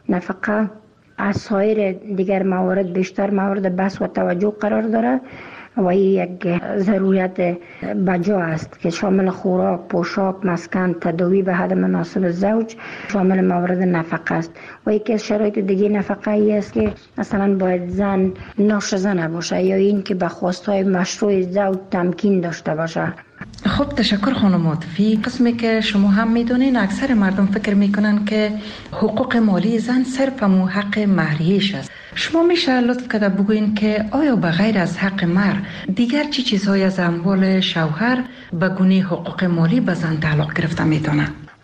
نفقه از سایر دیگر موارد بیشتر مورد بحث و توجه قرار داره و این یک ضرورت بجا است که شامل خوراک، پوشاک، مسکن، تداوی به حد مناسب زوج شامل مورد نفقه است. و یکی از شرایط دیگه نفقه ای است که مثلا باید زن ناشزه نباشه یا این که به خواستهای مشروع زوج تمکین داشته باشه. خب تشکر خانم عاطفی. قسمی که شما هم میدونین اکثر مردم فکر میکنن که حقوق مالی زن صرف همون حق مهریه‌اش است. شما میشه لطف کرده بگوین که آیا به غیر از حق مهر دیگر چی چیزهای از اموال شوهر به گونه حقوق مالی به زن تعلق گرفته میتونه؟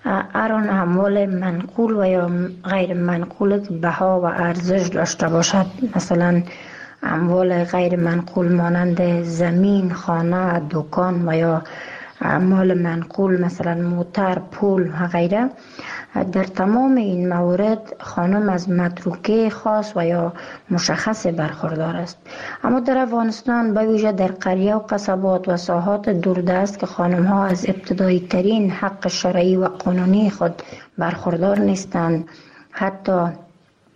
هر اموال منقول و یا غیر منقول بها و ارزش داشته باشد، مثلا اموال غیر منقول مانند زمین، خانه، دکان و یا اموال منقول مثلا موتر، پول و غیره، در تمام این موارد خانم از متروکه خاص و یا مشخص برخوردار است. اما در افغانستان به ویژه در قریه و قصبات و ساحات دوردست که خانم ها از ابتدایی ترین حق شرعی و قانونی خود برخوردار نیستند، حتی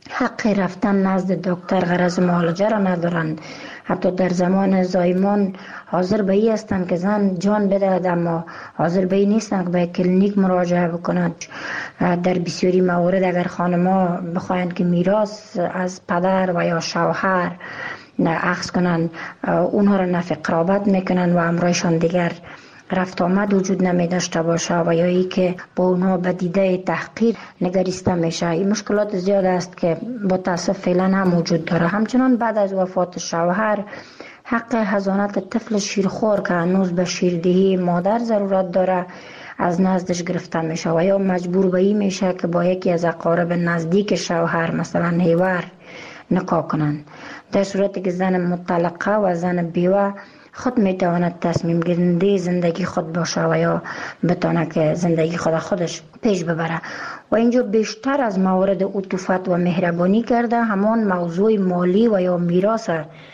حق رفتن نزد دکتر غرض معالجه را ندارند. حتی در زمان زایمان حاضر به این هستند که زن جان بدهد، اما حاضر به این نیستند که به کلینیک مراجعه بکنند. در بسیاری موارد اگر خانم‌ها بخواهند که میراث از پدر و یا شوهر اخذ کنند، اونها را نفی قرابت میکنند و امرایشان دیگر رفت آمد وجود نمی داشته باشه و یا ای که با اونها به دیده تحقیر نگریسته میشه. این مشکلات زیاد است که با تاسف فعلا هم وجود داره. همچنان بعد از وفات شوهر حق حضانت طفل شیرخوار که هنوز به شیردهی مادر ضرورت داره از نزدش گرفته میشه و یا مجبور به این میشه که با یکی از اقارب نزدیک شوهر مثلا هیور نکاح کنند. در صورتی که زن مطلقه و زن بیوه خود میتواند تصمیم گیرنده زندگی خود باشه و یا بتونه که زندگی خودش پیش ببره. و اینجا بیشتر از موارد عطوفت و مهربانی کرده همان موضوع مالی و یا میراث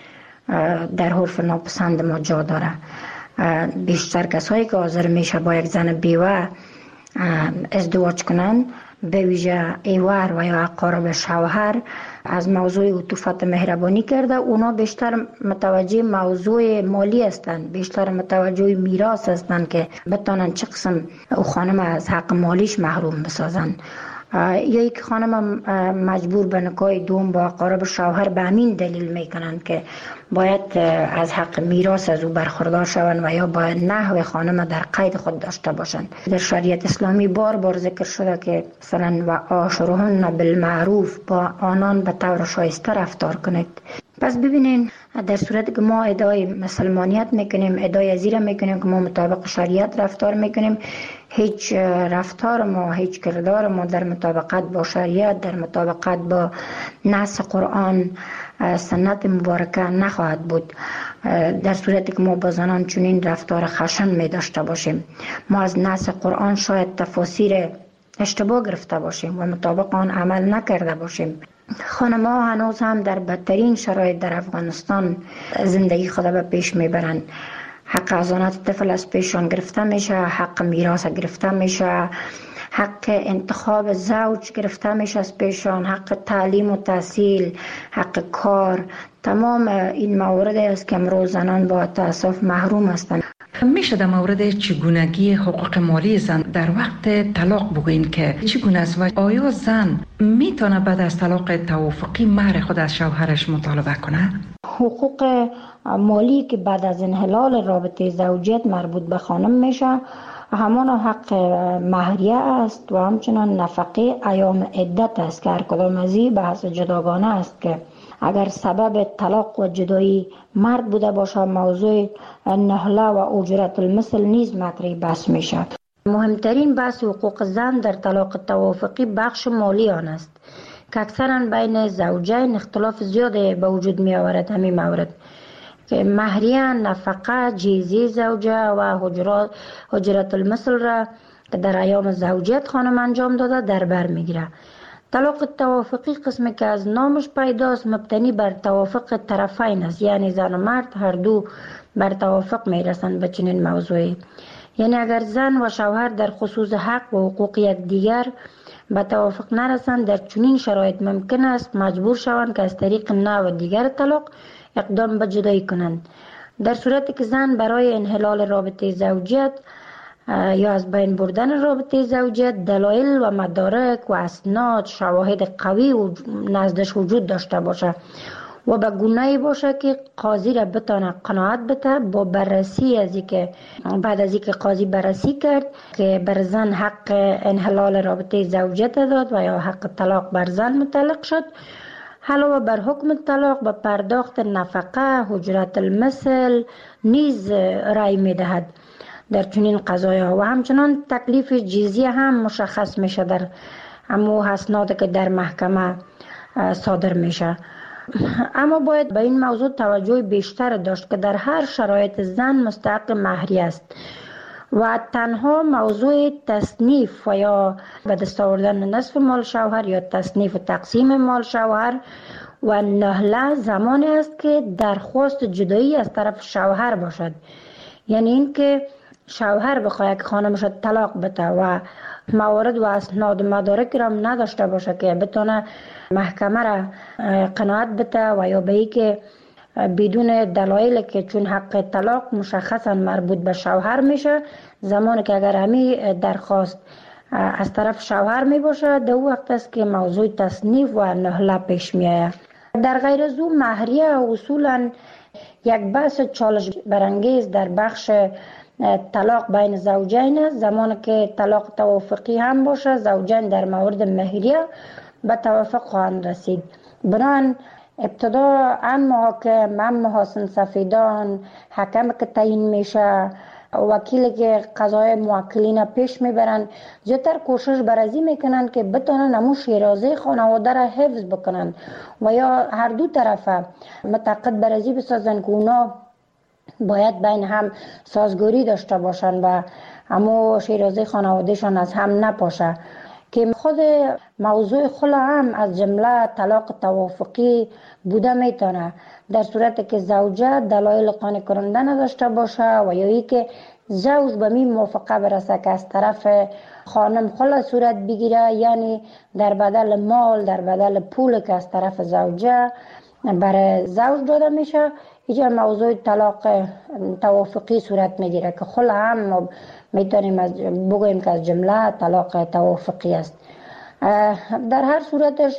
در حرف ناپسند ما جا داره. بیشتر کسایی که حاضر میشه با یک زن بیوه ازدواج کنند، به ویژه ایوار و یا اقارب شوهر، از موضوع عطوفت مهربانی کرده. اونا بیشتر متوجه موضوع مالی هستند، بیشتر متوجه میراث هستند که بتونن چه قسم او خانم از حق مالیش محروم بسازن. یا یک خانم مجبور به نکاح دوم با اقارب شوهر به همین دلیل میکنند که باید از حق میراث از او برخوردار شوند و یا باید نحو خانم در قید خود داشته باشند. در شریعت اسلامی بار بار ذکر شده که مثلا و عاشرهن بالمعروف، با آنان به طور شایسته رفتار کنید. پس ببینین در صورتی که ما ادعای مسلمانیت میکنیم، ادعای ازیره میکنیم که ما مطابق شریعت رفتار میکنیم، هیچ رفتار ما، هیچ کردار ما در مطابقت با شریعت، در مطابقت با نص قرآن سنت مبارکه نخواهد بود. در صورتی که ما با زنان چنین رفتار خشن می داشته باشیم، ما از نص قرآن شاید تفاسیر اشتباه گرفته باشیم و مطابق آن عمل نکرده باشیم. خانم‌ها هنوز هم در بدترین شرایط در افغانستان زندگی خود به پیش میبرند. حق حضانت طفل از پیشان گرفته میشه، حق میراث گرفته میشه، حق انتخاب زوج گرفته میشه از پیشان، حق تعلیم و تحصیل، حق کار. تمام این موارد است که امروز زنان با تأسف محروم هستند. میشه در مورد چگونگی حقوق مالی زن در وقت طلاق بگوین که چگونه است و آیا زن میتونه بعد از طلاق توافقی مهر خود از شوهرش مطالبه کنه؟ حقوق مالی که بعد از انحلال رابطه زوجیت مربوط به خانم میشه همان حق مهریه است و همچنان نفقه ایام عدت است که هر کدام از این بحث جداگانه است که اگر سبب طلاق و جدایی مرد بوده باشه موضوع نهله و اجرت المثل نیز مطرح بحث میشه. مهمترین بحث حقوق زن در طلاق توافقی بخش مالی آن است که اکثرا بین زوجین اختلاف زیاد به وجود می آورد. همین مورد که مهریه، نفقه، جیزی زوجه و اجرت المثل را که در ایام زوجیت خانم انجام داده در بر میگیره. طلاق توافقی قسمی که از نامش پیداست مبتنی بر توافق طرفین است، یعنی زن و مرد هر دو بر توافق میرسند به چنین موضوعی. یعنی اگر زن و شوهر در خصوص حق و حقوق یکدیگر به توافق نرسند، در چنین شرایط ممکن است مجبور شوند که از طریق نوع دیگر طلاق اقدام به جدایی کنند. در صورتی که زن برای انحلال رابطه زوجیت یا از بین بردن رابطه زوجیت دلایل و مدارک و اسناد شواهد قوی و نزدش وجود داشته باشه و به گونه‌ای باشه که قاضی را بتونه قناعت بده با بررسی از اینکه بعد از اینکه قاضی بررسی کرد که بر زن حق انحلال رابطه زوجیت داد و یا حق طلاق بر زن متعلق شد، علاوه بر حکم طلاق به پرداخت نفقه، اجرت المثل نیز رأی میدهد در چنین قضایا و همچنان تکلیف جزیه هم مشخص میشه در امو اسناد که در محکمه صادر میشه. اما باید به این موضوع توجه بیشتر داشت که در هر شرایط زن مستحق مهریه است و تنها موضوع تصنیف و یا به دست آوردن نصف مال شوهر یا تصنیف و تقسیم مال شوهر و نهله زمانی است که درخواست جدایی از طرف شوهر باشد. یعنی این که شوهر بخواه که خانمش طلاق بده و موارد و اسناد مدارک را نداشته باشه که بتونه محکمه را قناعت بده و یا به ای که بدون دلایل که چون حق طلاق مشخصا مربوط به شوهر میشه، زمانی که اگر همی درخواست از طرف شوهر می باشه در وقت است که موضوع تصنیف و نهله پیش می آید. در غیر از او مهریه اصولا یک بحث چالش برانگیز در بخش طلاق بین زوجین است. زمانی که طلاق توافقی هم باشه، زوجین در مورد مهریه به توافق خواهند رسید. بنابراین ابتدا هم محاکم، هم محاسن سفیدان، حکم که تعیین میشه، وکیلی که قضای موکلین پیش میبرن، زیادتر کوشش بر ازی میکنن که بتونن همون شیرازه خانواده را حفظ بکنن و یا هر دو طرف متعاقد بر ازی بسازن که اونا باید بین هم سازگاری داشته باشن و همون شیرازه خانوادهشان از هم نپاشه. که خود موضوع خلا هم از جمله طلاق توافقی بوده میتونه در صورتی که زوجه دلایل قانع کننده نداشته باشه و یا ای که زوج به می موافقه برسه که از طرف خانم خلا صورت بگیره، یعنی در بدل مال، در بدل پول که از طرف زوجه برای زوج داده میشه، اینجا موضوع طلاق توافقی صورت میگیره که خلا هم میتونیم بگوییم که از جمله طلاق توافقی است. در هر صورتش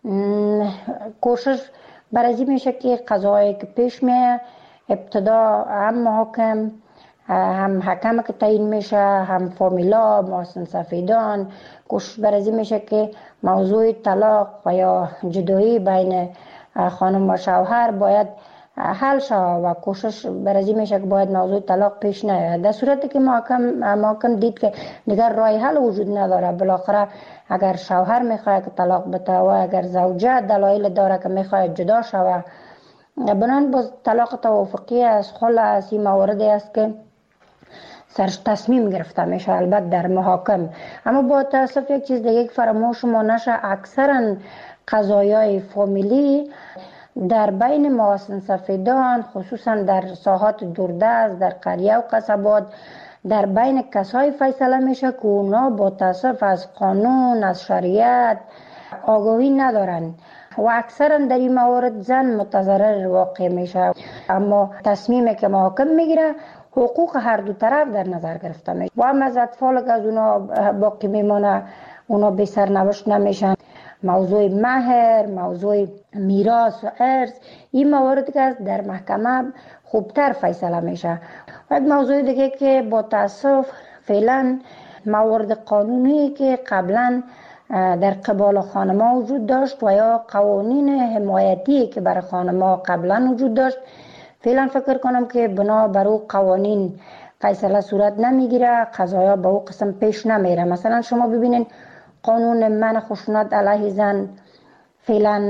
کوشش برازی میشه که قضایی که پیش میه ابتدا هم محاکم، هم حکم که تعیین میشه، هم فامیلا، محاسن سفیدان، کوشش برازی میشه که موضوع طلاق و یا جدایی بین خانم و شوهر باید حل شود و کوشش برازی میشه که باید موضوع طلاق پیش نیاید. در صورتی که محاکم دید که دیگر راه حل وجود نداره، بالاخره اگر شوهر میخواد که طلاق بده و اگر زوجه دلایل داره که میخواد جدا شود، بنان باز طلاق توافقی از خلا از این موارد است که سرش تصمیم گرفته میشه، البته در محاکم. اما با تاسف یک چیز دیگه فراموش ما نشه، اکثرا قضایای فامیلی در بین محاسن سفیدان، خصوصا در ساحات دوردست، در قریه و قصبات، در بین کسای فیصله میشه که اونا با تاسف از قانون، از شریعت آگاهی ندارن و اکثرا در این موارد زن متضرر واقع میشه. اما تصمیمی که محاکم میگیره حقوق هر دو طرف در نظر گرفته میشه و هم از اطفال که از اونا باقی میمانه اونا بی سرنوشت نمیشن. موضوع مهر، موضوع میراث و ارث، این موارد که در محکمه خوبتر فیصله میشه. و یک موضوع دیگه که با تاسف فعلا موارد قانونی که قبلا در قبال خانم‌ها وجود داشت و یا قوانین حمایتی که برای خانم‌ها قبلا وجود داشت، فعلا فکر کنم که بنا بر او قوانین فیصله صورت نمیگیره، قضایا به او قسم پیش نمیره. مثلا شما ببینید قانون منع خشونت علیه زن فعلا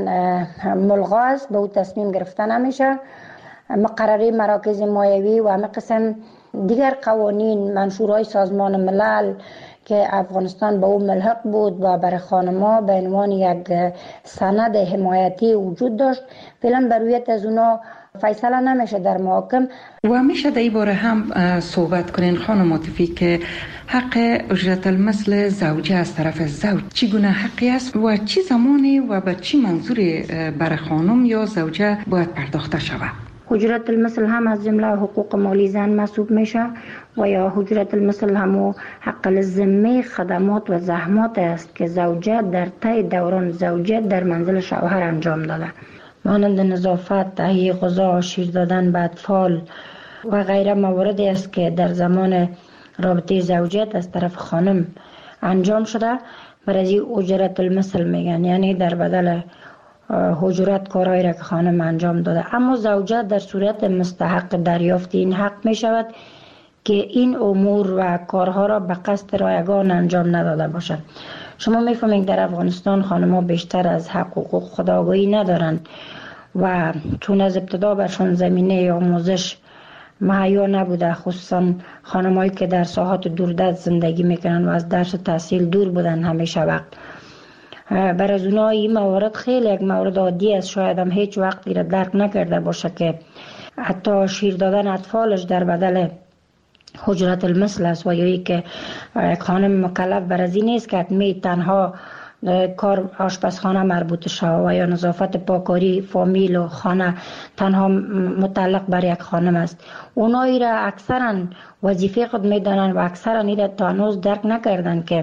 ملغا است، به او تصمیم گرفته نمیشه. مقرره مراکز مایوی و همه قسم دیگر قوانین منشورهای سازمان ملل که افغانستان به او ملحق بود و برای خانم‌ها به عنوان یک سند حمایتی وجود داشت، فعلا بر رویت از اونا فیصله نمیشه در محاکم. و میشه در این باره هم صحبت کنین خانم عاطفی که حق اجرت المثل زوجه از طرف زوج چگونه حقی است و چی زمانی و به چی منظوری برای خانم یا زوجه باید پرداخته شود؟ اجرت المثل هم از جمله حقوق مالی زن محسوب میشه و یا اجرت المثل هم حق الذمه خدمات و زحمات است که زوجه در طی دوران زوجیت در منزل شوهر انجام داده، مانند نظافت، تهیه غذا، شیر دادن به اطفال و غیره مواردی است که در زمان رابطه زوجیت از طرف خانم انجام شده. برای اجرت المثل میگن، یعنی در بدل اجرت کارهایی را که خانم انجام داده. اما زوجه در صورت مستحق دریافت این حق می شود که این امور و کارها را به قصد رایگان انجام نداده باشد. شما میفهمید در افغانستان خانم‌ها بیشتر از حق و حقوق خود آگاهی ندارند و چون از ابتدا برشان زمینه آموزش مهیا نبوده، خصوصا خانم‌هایی که در ساحات دوردست زندگی میکنن و از درس و تحصیل دور بودن همیشه وقت، بر از اونها این موارد خیلی یک مورد عادی است. شاید هم هیچ وقتی را درک نکرده باشه که حتی شیر دادن اطفالش در بدل حجرت المثل است و یا ای که یک خانم مکلف بر از این نیست که حتمی تنها کار آشپزخانه مربوط شود و یا نظافت پاکاری فامیل و خانه تنها متعلق بر یک خانم است. اونا ایره اکثرا وظیفه خود میدانند و اکثرا ایره تا هنوز درک نکردن که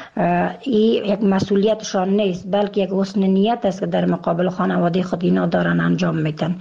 این یک مسئولیتشان نیست، بلکه یک حسن نیت است که در مقابل خانواده خود اینا دارن انجام میدن.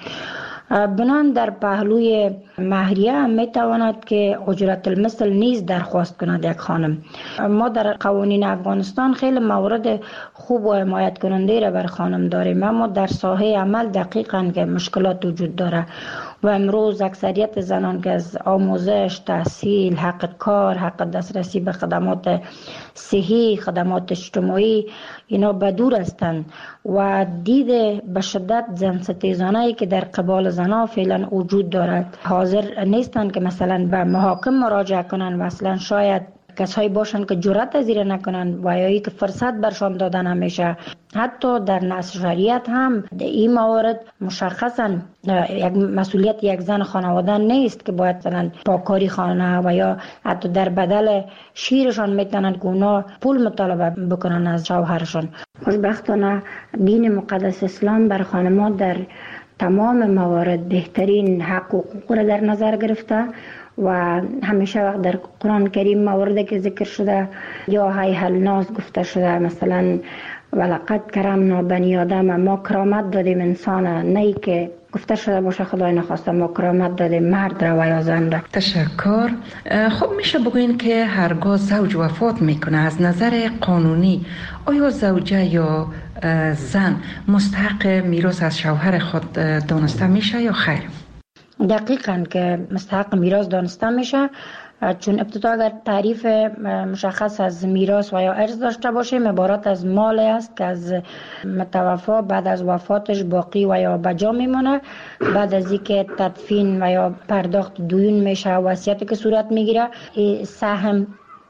بنان در پهلوی مهریه هم میتواند که اجرت المثل نیز درخواست کند یک خانم. ما در قوانین افغانستان خیلی موارد خوب و حمایت کننده را بر خانم داریم، اما در ساحه عمل دقیقاً که مشکلات وجود داره و امروز اکثریت زنان که از آموزش، تحصیل، حق کار، حق دسترسی به خدمات صحی، خدمات اجتماعی اینا بدور هستند و دید به شدت زن ستیزانه‌ای که در قبال زنها فعلا وجود دارد حاضر نیستند که مثلا به محاکم مراجعه کنند و اصلا شاید کسایی باشند که جرأت از این نکنند و یا ای که فرصت برشان داده نمیشه. حتی در نص شریعت هم این موارد مشخصا یک مسئولیت یک زن خانواده نیست که باید مثلا پاکاری خانه و یا حتی در بدل شیرشان میتونند که اونا پول مطالبه بکنن از شوهرشان. خوشبختانه دین مقدس اسلام بر خانم‌ها در تمام موارد بهترین حق و حقوق را در نظر گرفته و همیشه وقت در قرآن کریم مواردی که ذکر شده یا هی الناس گفته شده، مثلا ولقد کرمنا بنی آدم، ما کرامت دادیم انسان، نه که گفته شده باشه خدای نخواسته ما کرامت دادیم مرد را و یا زن را. تشکر. خب میشه بگوین که هرگاه زوج وفات میکنه از نظر قانونی آیا زوجه یا زن مستحق میراث از شوهر خود دانسته میشه یا خیر؟ دقیقاً که مستحق میراث دانسته میشه، چون ابتدا اگر تعریف مشخص از میراث و یا ارث داشته باشیم عبارت از مال است که از متوفا بعد از وفاتش باقی و یا بجا میمونه، بعد از اینکه تدفین و یا پرداخت دیون میشه وصیتی که صورت میگیره، سهم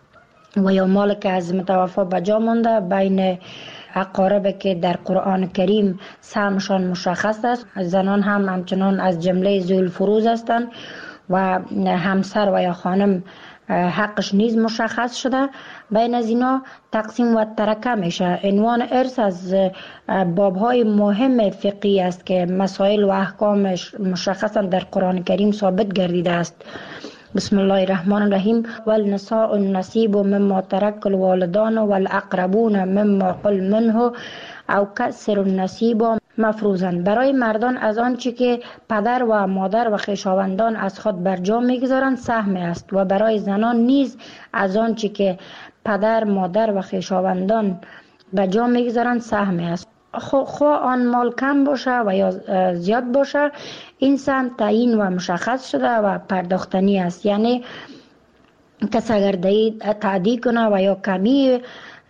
و یا مال که از متوفا بجا مونده بین اقارب که در قرآن کریم سهمشان مشخص است. زنان هم همچنان از جمله ذوی الفروض هستند و همسر و یا خانم حقش نیز مشخص شده. بین از اینا تقسیم و ترکه میشه. عنوان ارث از بابهای مهم فقهی است که مسائل و احکامش مشخصا در قرآن کریم ثابت گردیده است. بسم الله الرحمن الرحیم والنساء النصیب مما ترک الوالدان والاقربون مما قل منه او کسر النصیب مفروضا. برای مردان از آنچه که پدر و مادر و خویشاوندان از خود برجا میگذارند سهم است و برای زنان نیز از آنچه که پدر، مادر و خویشاوندان برجا میگذارند سهم است. خواه آن مال کم باشه و یا زیاد باشه این سهم تعیین و مشخص شده و پرداختنی است. یعنی کس اگر تعدی کنه و یا کمی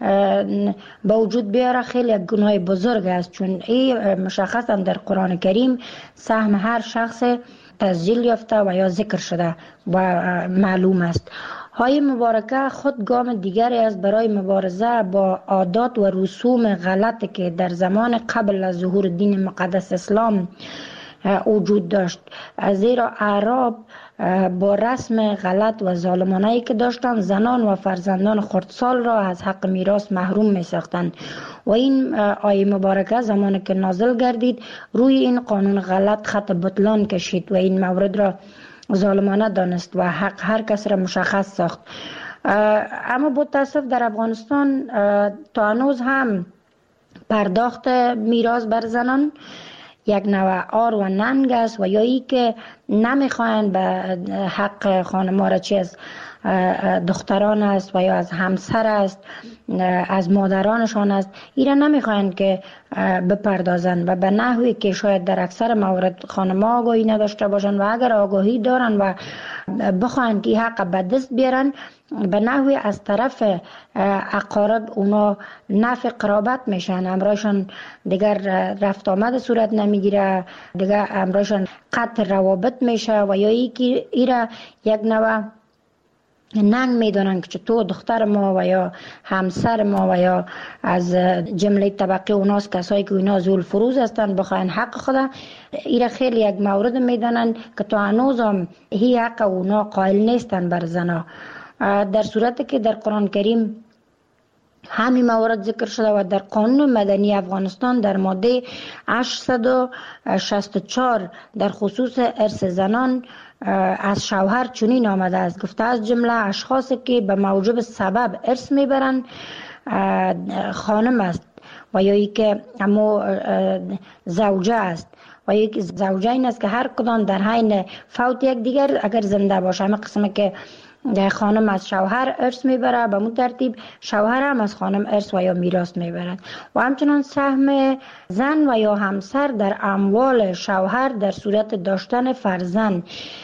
با وجود بیاره خیلی گناه بزرگ است، چون این مشخصا در قرآن کریم سهم هر شخص تسجیل یافته و یا ذکر شده و معلوم است. های مبارکه خود گام دیگری است برای مبارزه با عادات و رسوم غلطی که در زمان قبل از ظهور دین مقدس اسلام وجود داشت، زیرا اعراب با رسم غلط و ظالمانه‌ای که داشتند زنان و فرزندان خردسال را از حق میراث محروم می ساختند و این آیه مبارکه زمانی که نازل گردید روی این قانون غلط خط بطلان کشید و این مورد را ظالمانه دانست و حق هر کس را مشخص ساخت. اما با تاسف در افغانستان تا هنوز هم پرداخت میراث بر زنان یک نوع آر و ننگ است و یا ای که نمیخواهند به حق خانم‌ها را چه از دختران است و یا از همسر است، از مادرانشان است، اینا نمیخواهند که بپردازند و به نحوی که شاید در اکثر موارد خانم‌ها آگاهی نداشته باشند و اگر آگاهی دارند و بخواهند که حق به دست بیارن به نحوی از طرف اقارب اونا نفع قرابت میشن، امرایشان دیگر رفت آمد صورت نمیگیره، دیگر امرایشان قطع روابط میشه و یا ای که ایره یک نوع ننگ میدونن که تو دختر ما و یا همسر ما و یا از جمله طبقه اوناست کسایی که اینا زول فروز هستن بخواین حق خدا، ایره خیلی یک مورد میدانن که تو هنوز هم هی حق اونا قائل نیستن بر زنا، در صورتی که در قرآن کریم همین موارد ذکر شده و در قانون مدنی افغانستان در ماده 864 در خصوص ارث زنان از شوهر چنین آمده است، گفته از جمله اشخاصی که به موجب سبب ارث میبرند خانم است و یا ای که امو زوجه است و یک زوجه این است که هر کدام در حین فوت یک دیگر اگر زنده باشه، همه قسمه که خانم از شوهر ارث میبره به مون ترتیب شوهر هم از خانم ارث و یا میراث میبرد و همچنان سهم زن و یا همسر در اموال شوهر در صورت داشتن فرزند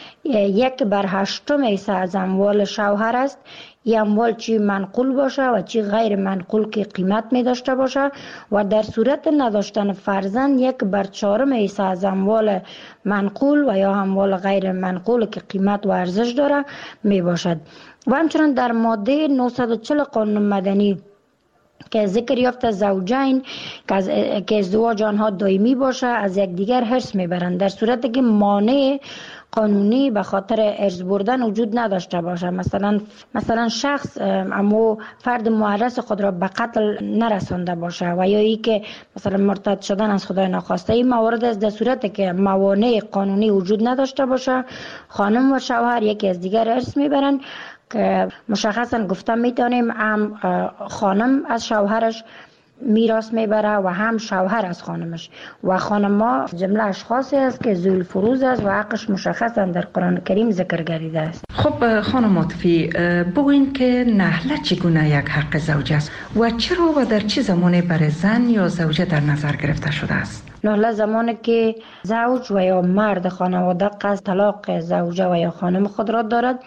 1/8 حصه از اموال شوهر است. این اموال چی منقول باشه و چی غیر منقول که قیمت می داشته باشه و در صورت نداشتن فرزند 1/4 حصه از اموال منقول و یا اموال غیر منقول که قیمت و ارزش داره می باشد. و همچنان در ماده 940 قانون مدنی که ذکر یافته زوجین که ازدواج آنها دائمی باشه از یکدیگر حرص میبرند در صورتی که مانع قانونی به خاطر ارث بردن وجود نداشته باشه، مثلا شخص امو فرد معرض خود را به قتل نرسانده باشه و یا ای که مثلا مرتد شدن از خدای ناخواسته. این موارد است در صورتی که موانع قانونی وجود نداشته باشه خانم و شوهر یکی از دیگر ارث میبرند که مشخصا گفته میتونیم هم خانم از شوهرش میراث میبره و هم شوهر از خانمش و خانما جمله اشخاصی است که ذوال فروز است و حقش مشخصا در قرآن کریم ذکر گردیده است. خب خانم عاطفی بگوین که نهله چگونه یک حق زوجه است و چرا و در چه زمانی برای زن یا زوجه در نظر گرفته شده است؟ نهله زمانی که زوج و یا مرد خانواده قصد طلاق زوجه و یا خانم خود را دارد،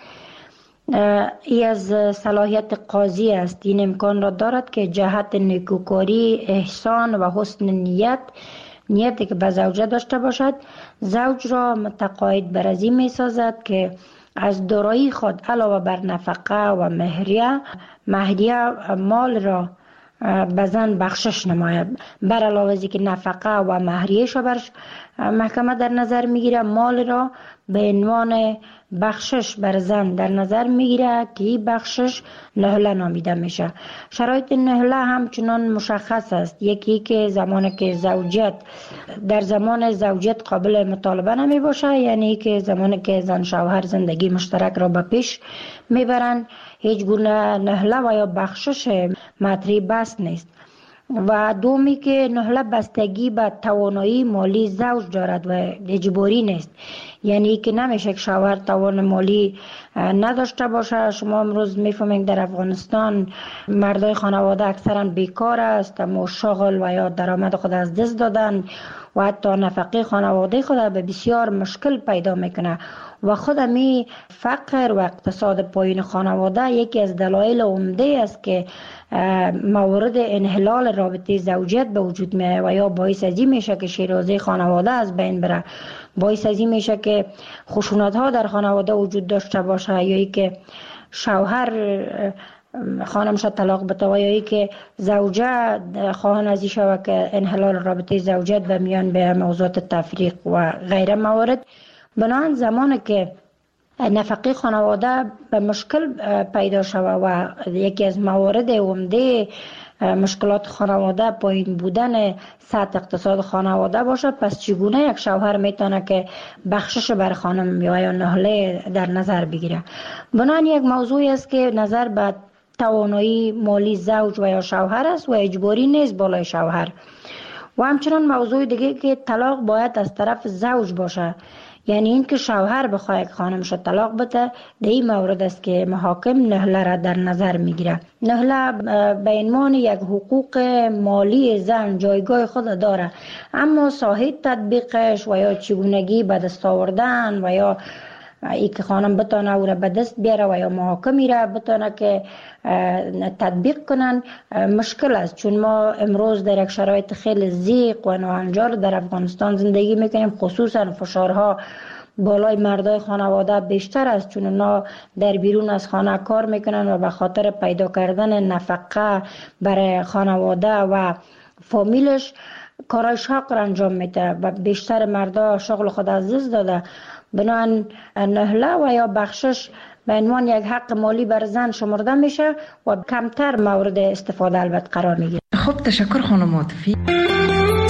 ای از صلاحیت قاضی است. این امکان را دارد که جهت نیکوکاری، احسان و حسن نیتی که به زوجه داشته باشد زوج را متقاعد بر از این می سازد که از دارایی خود علاوه بر نفقه و مهریه مال را به زن بخشش نماید. بر علاوه از که نفقه و مهریه‌اش را بر محکمه در نظر میگیره، مال را به عنوان بخشش بر زن در نظر میگیره که این بخشش نهله نامیده میشه. شرایط نهله همچنان مشخص است. یکی که زمانی که در زمان زوجیت قابل مطالبه نمی باشه، یعنی که زمانی که زن شوهر زندگی مشترک را به پیش میبرند هیچ گونه نهله و یا بخشش مطرح بس نیست. و دومی که نهله بستگی به توانایی مالی زوج دارد و اجباری نیست، یعنی که نمیشه که شوهر توان مالی نداشته باشه. شما امروز میفهمید در افغانستان مردای خانواده اکثرا بیکار است، اما شغل و یا درآمد خود از دست دادن و حتی نفقه خانواده خود به بسیار مشکل پیدا میکنه و خود می فقر و اقتصاد پایین خانواده یکی از دلایل عمده است که موارد انحلال رابطه زوجیت به وجود میاد و یا باعث ازی میشه که شیرازه خانواده از بین بره، باعث ازی میشه که خشونت ها در خانواده وجود داشته باشه، یا ای که شوهر خانمش طلاق بده و یا ای که زوجه خواهان ازی شود که انحلال رابطه زوجیت به میان به موضوعات تفریق و غیره موارد. بنابراین زمانی که نفقه خانواده به مشکل پیدا شود و یکی از موارد عمده مشکلات خانواده پایین بودن سطح اقتصاد خانواده باشه، پس چگونه یک شوهر میتونه که بخشش بر خانم یا نهله در نظر بگیره؟ بنابراین یک موضوعی است که نظر به توانایی مالی زوج و یا شوهر است و اجباری نیست بالای شوهر. و همچنان موضوع دیگه که طلاق باید از طرف زوج باشه، یعنی این که شوهر بخواه یک خانمش طلاق بده، در این مورد است که محاکم نهله را در نظر میگیره. نهله به عنوان یک حقوق مالی زن جایگاه خود داره، اما ساحه تطبیقش و یا چگونگی به دست آوردن و یا ای که خانم بتونه او را به دست بیاره و یا محاکمی را بتونه که تطبیق کنن مشکل است، چون ما امروز در یک شرایط خیلی ضیق و ناهنجار در افغانستان زندگی میکنیم، خصوصا فشارها بالای مردای خانواده بیشتر است، چون اونا در بیرون از خانه کار میکنن و به خاطر پیدا کردن نفقه برای خانواده و فامیلش کارای شاق را انجام میده و بیشتر مردا شغل خود از دست داده. بنابراین نهله و یا بخشش به عنوان یک حق مالی بر زن شمرده میشه و کمتر مورد استفاده البته قرار میگیره. خب تشکر خانم عاطفی.